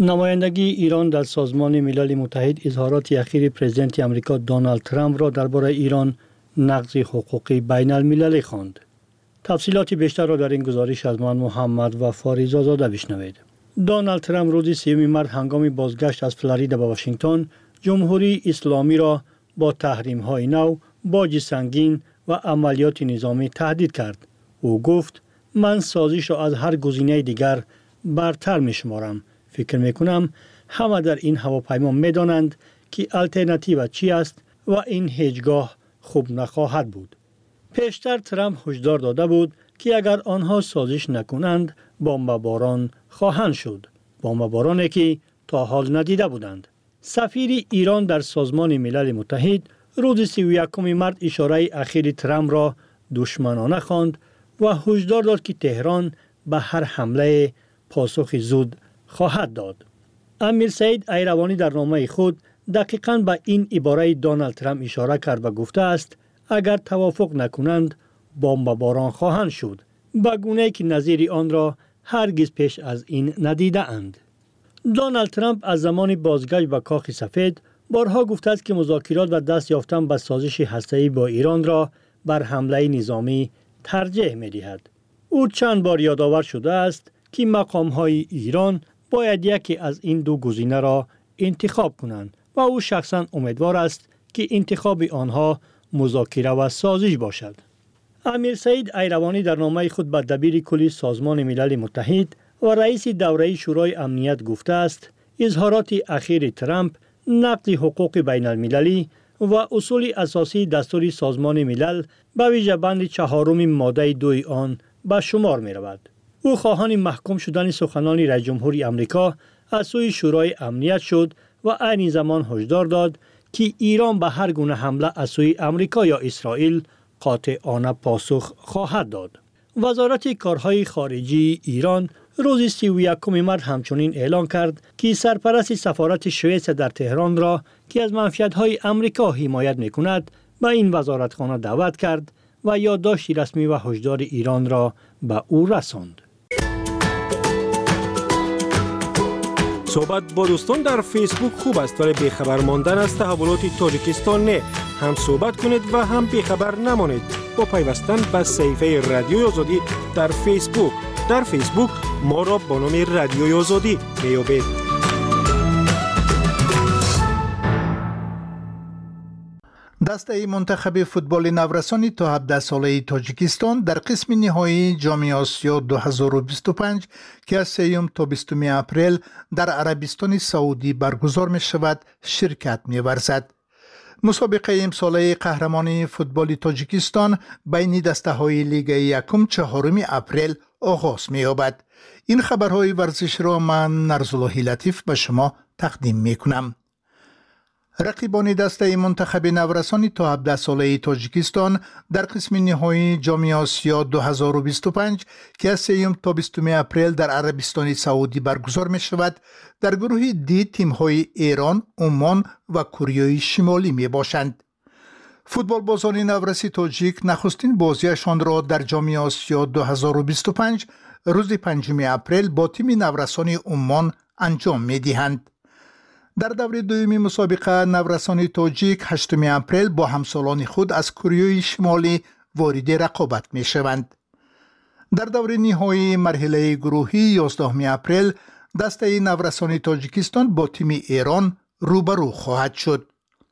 نمایندگی ایران در سازمان ملل متحد اظهارات اخیر پرزیدنت آمریکا دونالد ترامپ را درباره ایران نقض حقوقی بین المللی خواند. تفصیلات بیشتر را در این گزارش از من محمد و فاریزا زاده بشنوید. دونالد ترامپ روز 3 مارس هنگام بازگشت از فلوریدا به واشنگتن جمهوری اسلامی را با تحریم‌های نو، باج سنگین و عملیات نظامی تهدید کرد. او گفت من سازش را از هر گزینه دیگر برتر می‌شمارم. فکر می‌کنم همه در این هواپیما می‌دانند که الटरनेटिव چی است و این هیچگاه خوب نخواهد بود. پیشتر ترامپ هشدار داده بود که اگر آنها سازش نکنند بمباران خواهند شد. بمبارانی که تا حال ندیده بودند. سفیر ایران در سازمان ملل متحد روز 31 مارس اشاره اخیر ترامپ را دشمنانه خواند و هشدار داد که تهران به هر حمله پاسخ زود خواهد داد. امیر سعید ایروانی در نامه خود دقیقاً به این عباره دونالد ترامپ اشاره کرد و گفته است اگر توافق نکنند بمباران خواهند شد، به گونه‌ای که نظیر آن را هرگز پیش از این ندیده اند. دونالد ترامپ از زمان بازگشت به کاخ سفید بارها گفته است که مذاکرات و دست یافتن به سازش هسته‌ای با ایران را بر حمله نظامی ترجیح می‌دهد. او چند بار یادآور شده است که مقام‌های ایران باید یکی از این دو گزینه را انتخاب کنند و او شخصاً امیدوار است که انتخاب آنها مذاکره و سازش باشد. امیر سعید ایروانی در نامه خود به دبیر کلی سازمان ملل متحد و رئیس دوره شورای امنیت گفته است اظهارات اخیر ترامپ نقض حقوق بین المللی و اصول اساسی دستور سازمان ملل به ویژه بند 4 ماده 2 آن به شمار می رود. او خواهان محکوم شدن سخنان رئیس جمهور آمریکا از سوی شورای امنیت شد و عین زمان هشدار داد که ایران به هر گونه حمله از سوی آمریکا یا اسرائیل قاطعانه پاسخ خواهد داد. وزارت کارهای خارجی ایران روز 31 مارس همچنین اعلام کرد که سرپرست سفارت سوئیس در تهران را که از منفعت‌های آمریکا حمایت می‌کند به این وزارتخانه دعوت کرد و یادداشت رسمی و هشدار ایران را به او رساند. صحبت با دوستان در فیسبوک خوب است ولی بیخبر ماندن از تحولات تاجیکستان نه. هم صحبت کنید و هم بیخبر نمانید با پیوستن به صفحه رادیوی آزادی در فیسبوک. در فیسبوک ما را با نام رادیوی آزادی میابید. دسته منتخب فوتبال نورسانی تا 17 ساله تاجیکستان در قسم نهایی جام آسیا 2025 که از 3 تا 20 اپریل در عربستان سعودی برگزار می شود شرکت می ورزد. مسابقه امساله قهرمانی فوتبال تاجیکستان بین دسته های لیگ یکم 4 اپریل آغاز می یابد. این خبرهای ورزش را من نرزاللهی لطیف به شما تقدیم می کنم. رقیبان دسته منتخب نورسانی تا 17 ساله تاجیکستان در قسم نهایی جام آسیا 2025 که از 3 تا 20 اپریل در عربستان سعودی برگزار می شود در گروه دی تیم‌های ایران، عمان و کره شمالی می باشند. فوتبال بازان نورسی تاجیک نخستین بازیشان را در جام آسیا 2025 روز 5 اپریل با تیم نورسان عمان انجام می دهند. در دوره دومی مسابقه نورسان تاجیک 8 اپریل با همسالان خود از کره شمالی وارد رقابت می شوند. در دوره نهایی مرحله گروهی 11 اپریل دسته نورسان تاجیکستان با تیم ایران روبرو خواهد شد.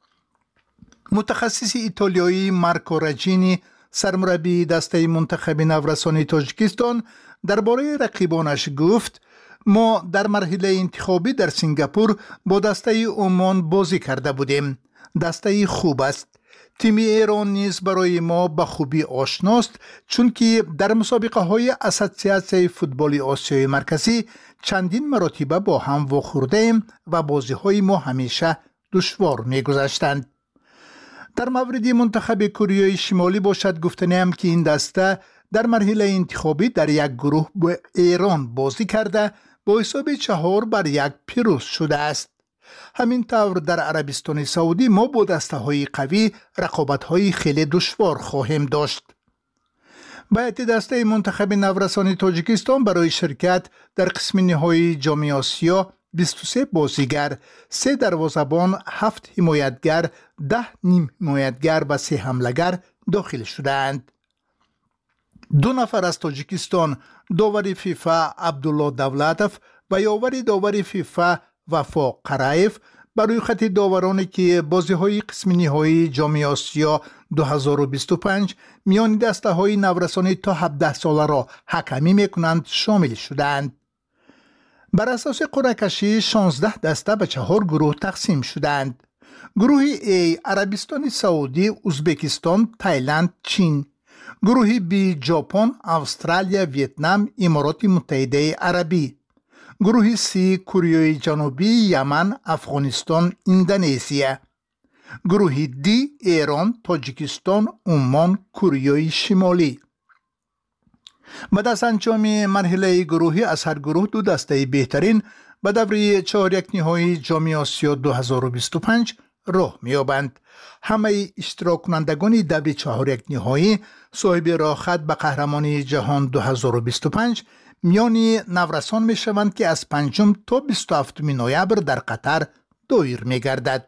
متخصص ایتالیایی مارکو رجینی سرمربی دسته منتخب نورسان تاجیکستان درباره رقیبانش گفت ما در مرحله انتخابی در سنگاپور با دسته عمان بازی کرده بودیم. دسته خوب است. تیم ایران نیز برای ما به خوبی آشناست چون که در مسابقه های اساسیاسیون فوتبال آسیای مرکزی چندین مرتبه با هم واخورده ایم و بازی های ما همیشه دشوار می گذشتند. در مورد منتخب کره شمالی باشد گفتنیم که این دسته در مرحله انتخابی در یک گروه با ایران بازی کرده با حساب 4-1 پیروز شده است. همینطور در عربستان سعودی ما با دسته های قوی رقابت های خیلی دشوار خواهیم داشت. باید دسته منتخب نورسان تاجیکستان برای شرکت در قسم نهایی جام آسیا 23 بازیگر، 3 دروازه‌بان، 7 حمایتگر، 10 نیم حمایتگر و 3 حمله‌گر داخل شدند. 2 نفر از تاجیکستان، داور فیفا عبدالله دولتوف و یاور داور فیفا وفا قرایف، برای خط داورانی که بازی‌های قسم نهایی جام آسیا 2025 میان دسته‌های نورسانی تا 17 ساله را حکمی می‌کنند شامل شدند. بر اساس قرعه کشی 16 دسته به 4 گروه تقسیم شدند. گروه A عربستان سعودی، ازبکستان، تایلند، چین. گروه B ژاپن، استرالیا، ویتنام، امارات متحده عربی. گروه C کره جنوبی، یمن، افغانستان، اندونزیا. گروه D ایران، تاجیکستان، عمان، کره شمالی. بعد از انجام مرحله گروهی از هر گروه 2 دسته بهترین به دور 4 نهایی جام آسیا 2025 راه می‌یابند. همه اشتراک کنندگان دور 4 نهایی صاحب راه خط به قهرمانی جهان 2025 میان نورسان می شوند که از 5 تا 27 نوامبر در قطر دایر می گردد.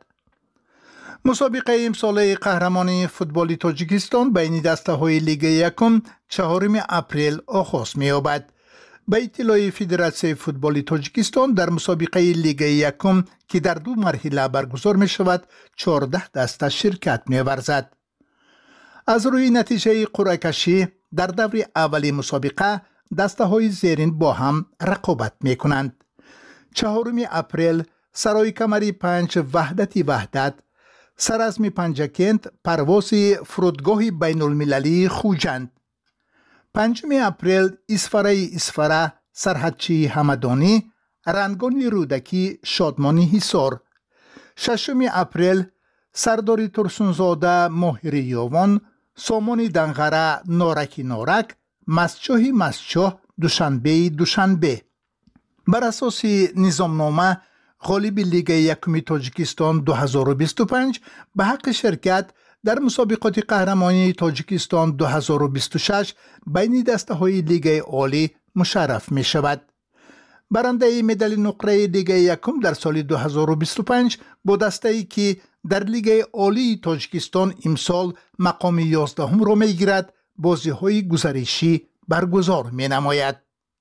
مسابقه امساله قهرمانی فوتبال تاجیکستان بین دسته های لیگ یکم 4 اپریل آغاز می یابد. به اطلاع فدراسیون فوتبال تاجیکستان در مسابقه لیگ یکم که در 2 مرحله برگزار می شود 14 دسته شرکت می ورزد. از روی نتیجه قرعه کشی در دور اول مسابقه دسته های زیرین با هم رقابت می کنند. 4 اپریل سرای کمری 5 وحدت، سرازمی پنجکند، پرواز فرودگاه بین المللی خوجند. 5 اپریل اسفره، سرحدچی همدانی، رنگانی رودکی، شادمانی حصار. 6 اپریل سرداری ترسونزاده، ماهری یاوان، سامان دنغره، نارک، مسچاه، دوشنبه. بر اساس نظامنامه غالب لیگ یکم تاجیکستان 2025 به حق شرکت در مسابقات قهرمانی تاجیکستان 2026 بین دسته های لیگ عالی مشرف می شود. برنده مدال نقره لیگ یکم در سال 2025 با دسته ای که در لیگ عالی تاجیکستان امسال مقام 11 را می گیرد بازی های گزارشی برگزار می نماید.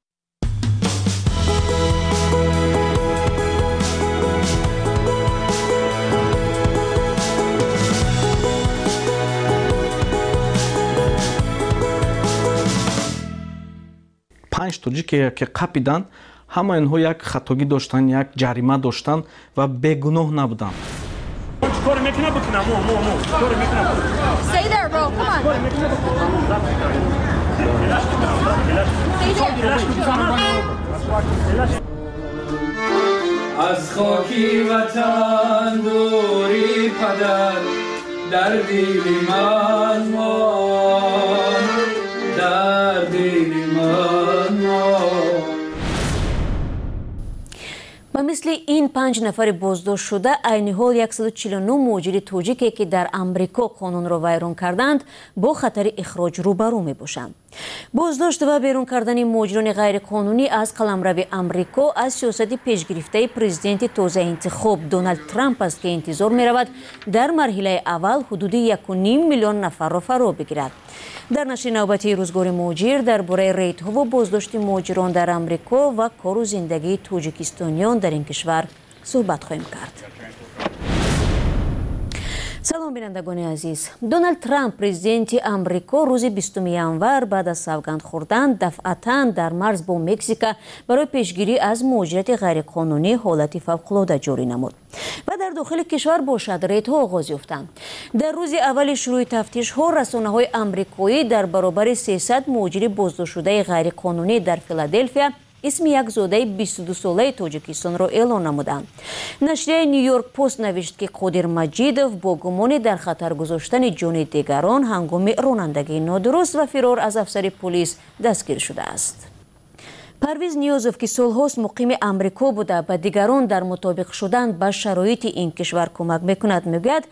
پنج توجیه که قپیدن همه اینها یک خطاگی داشتن، یک جریمه داشتن و بیگناه نبودن. از خاکی وطن دوری پدر در دل من مان، در دل من مان. و مثل این 5 نفر بازداشت شده عین حال 149 مهاجر تاجیکی که در امریکا قانون را ویران کردند با خطر اخراج روبرو می باشند. بازداشت و بیرون کردن مهاجران غیر قانونی از قلمرو امریکا از سیاست پیشگرفته پرزیدنت تازه انتخاب دونالد ترامپ است که انتظار می رود در مرحله اول حدود 1.5 میلیون نفر را فرا بگیرد. در نشر نوبتی روزگار مهاجر درباره ریت‌ها و بازداشت مهاجران در امریکا و کار و زندگی تاجیکستانیان در این کشور صحبت خواهیم کرد. سلام بینندگان عزیز. دونالد ترامپ پرزیدنت امریکا روز 20 ژانویه بعد از سوگند خوردن دفعتاً در مرز با مکزیک برای پیشگیری از مهاجرت غیرقانونی حالت فوق‌العاده جاری نمود و در داخل کشور باشد ریت‌ها آغاز یافتند. در روز اول شروع تفتیش‌ها رسانه‌های آمریکایی در برابر 300 مهاجر بازداشت شده غیرقانونی در فیلادلفیا اسم یک زاده 22 ساله تاجیکستان را اعلام نمودند. نشریه نیویورک پست نوشت که قادر مجیدوف با گمان در خطر گذاشتن جان دیگران هنگام رانندگی نادرست و فرار از افسر پلیس دستگیر شده است. پرویز نیازوف که سالهاست مقیم امریکا بوده به دیگران در مطابق شدن با شرایط این کشور کمک میکند میگوید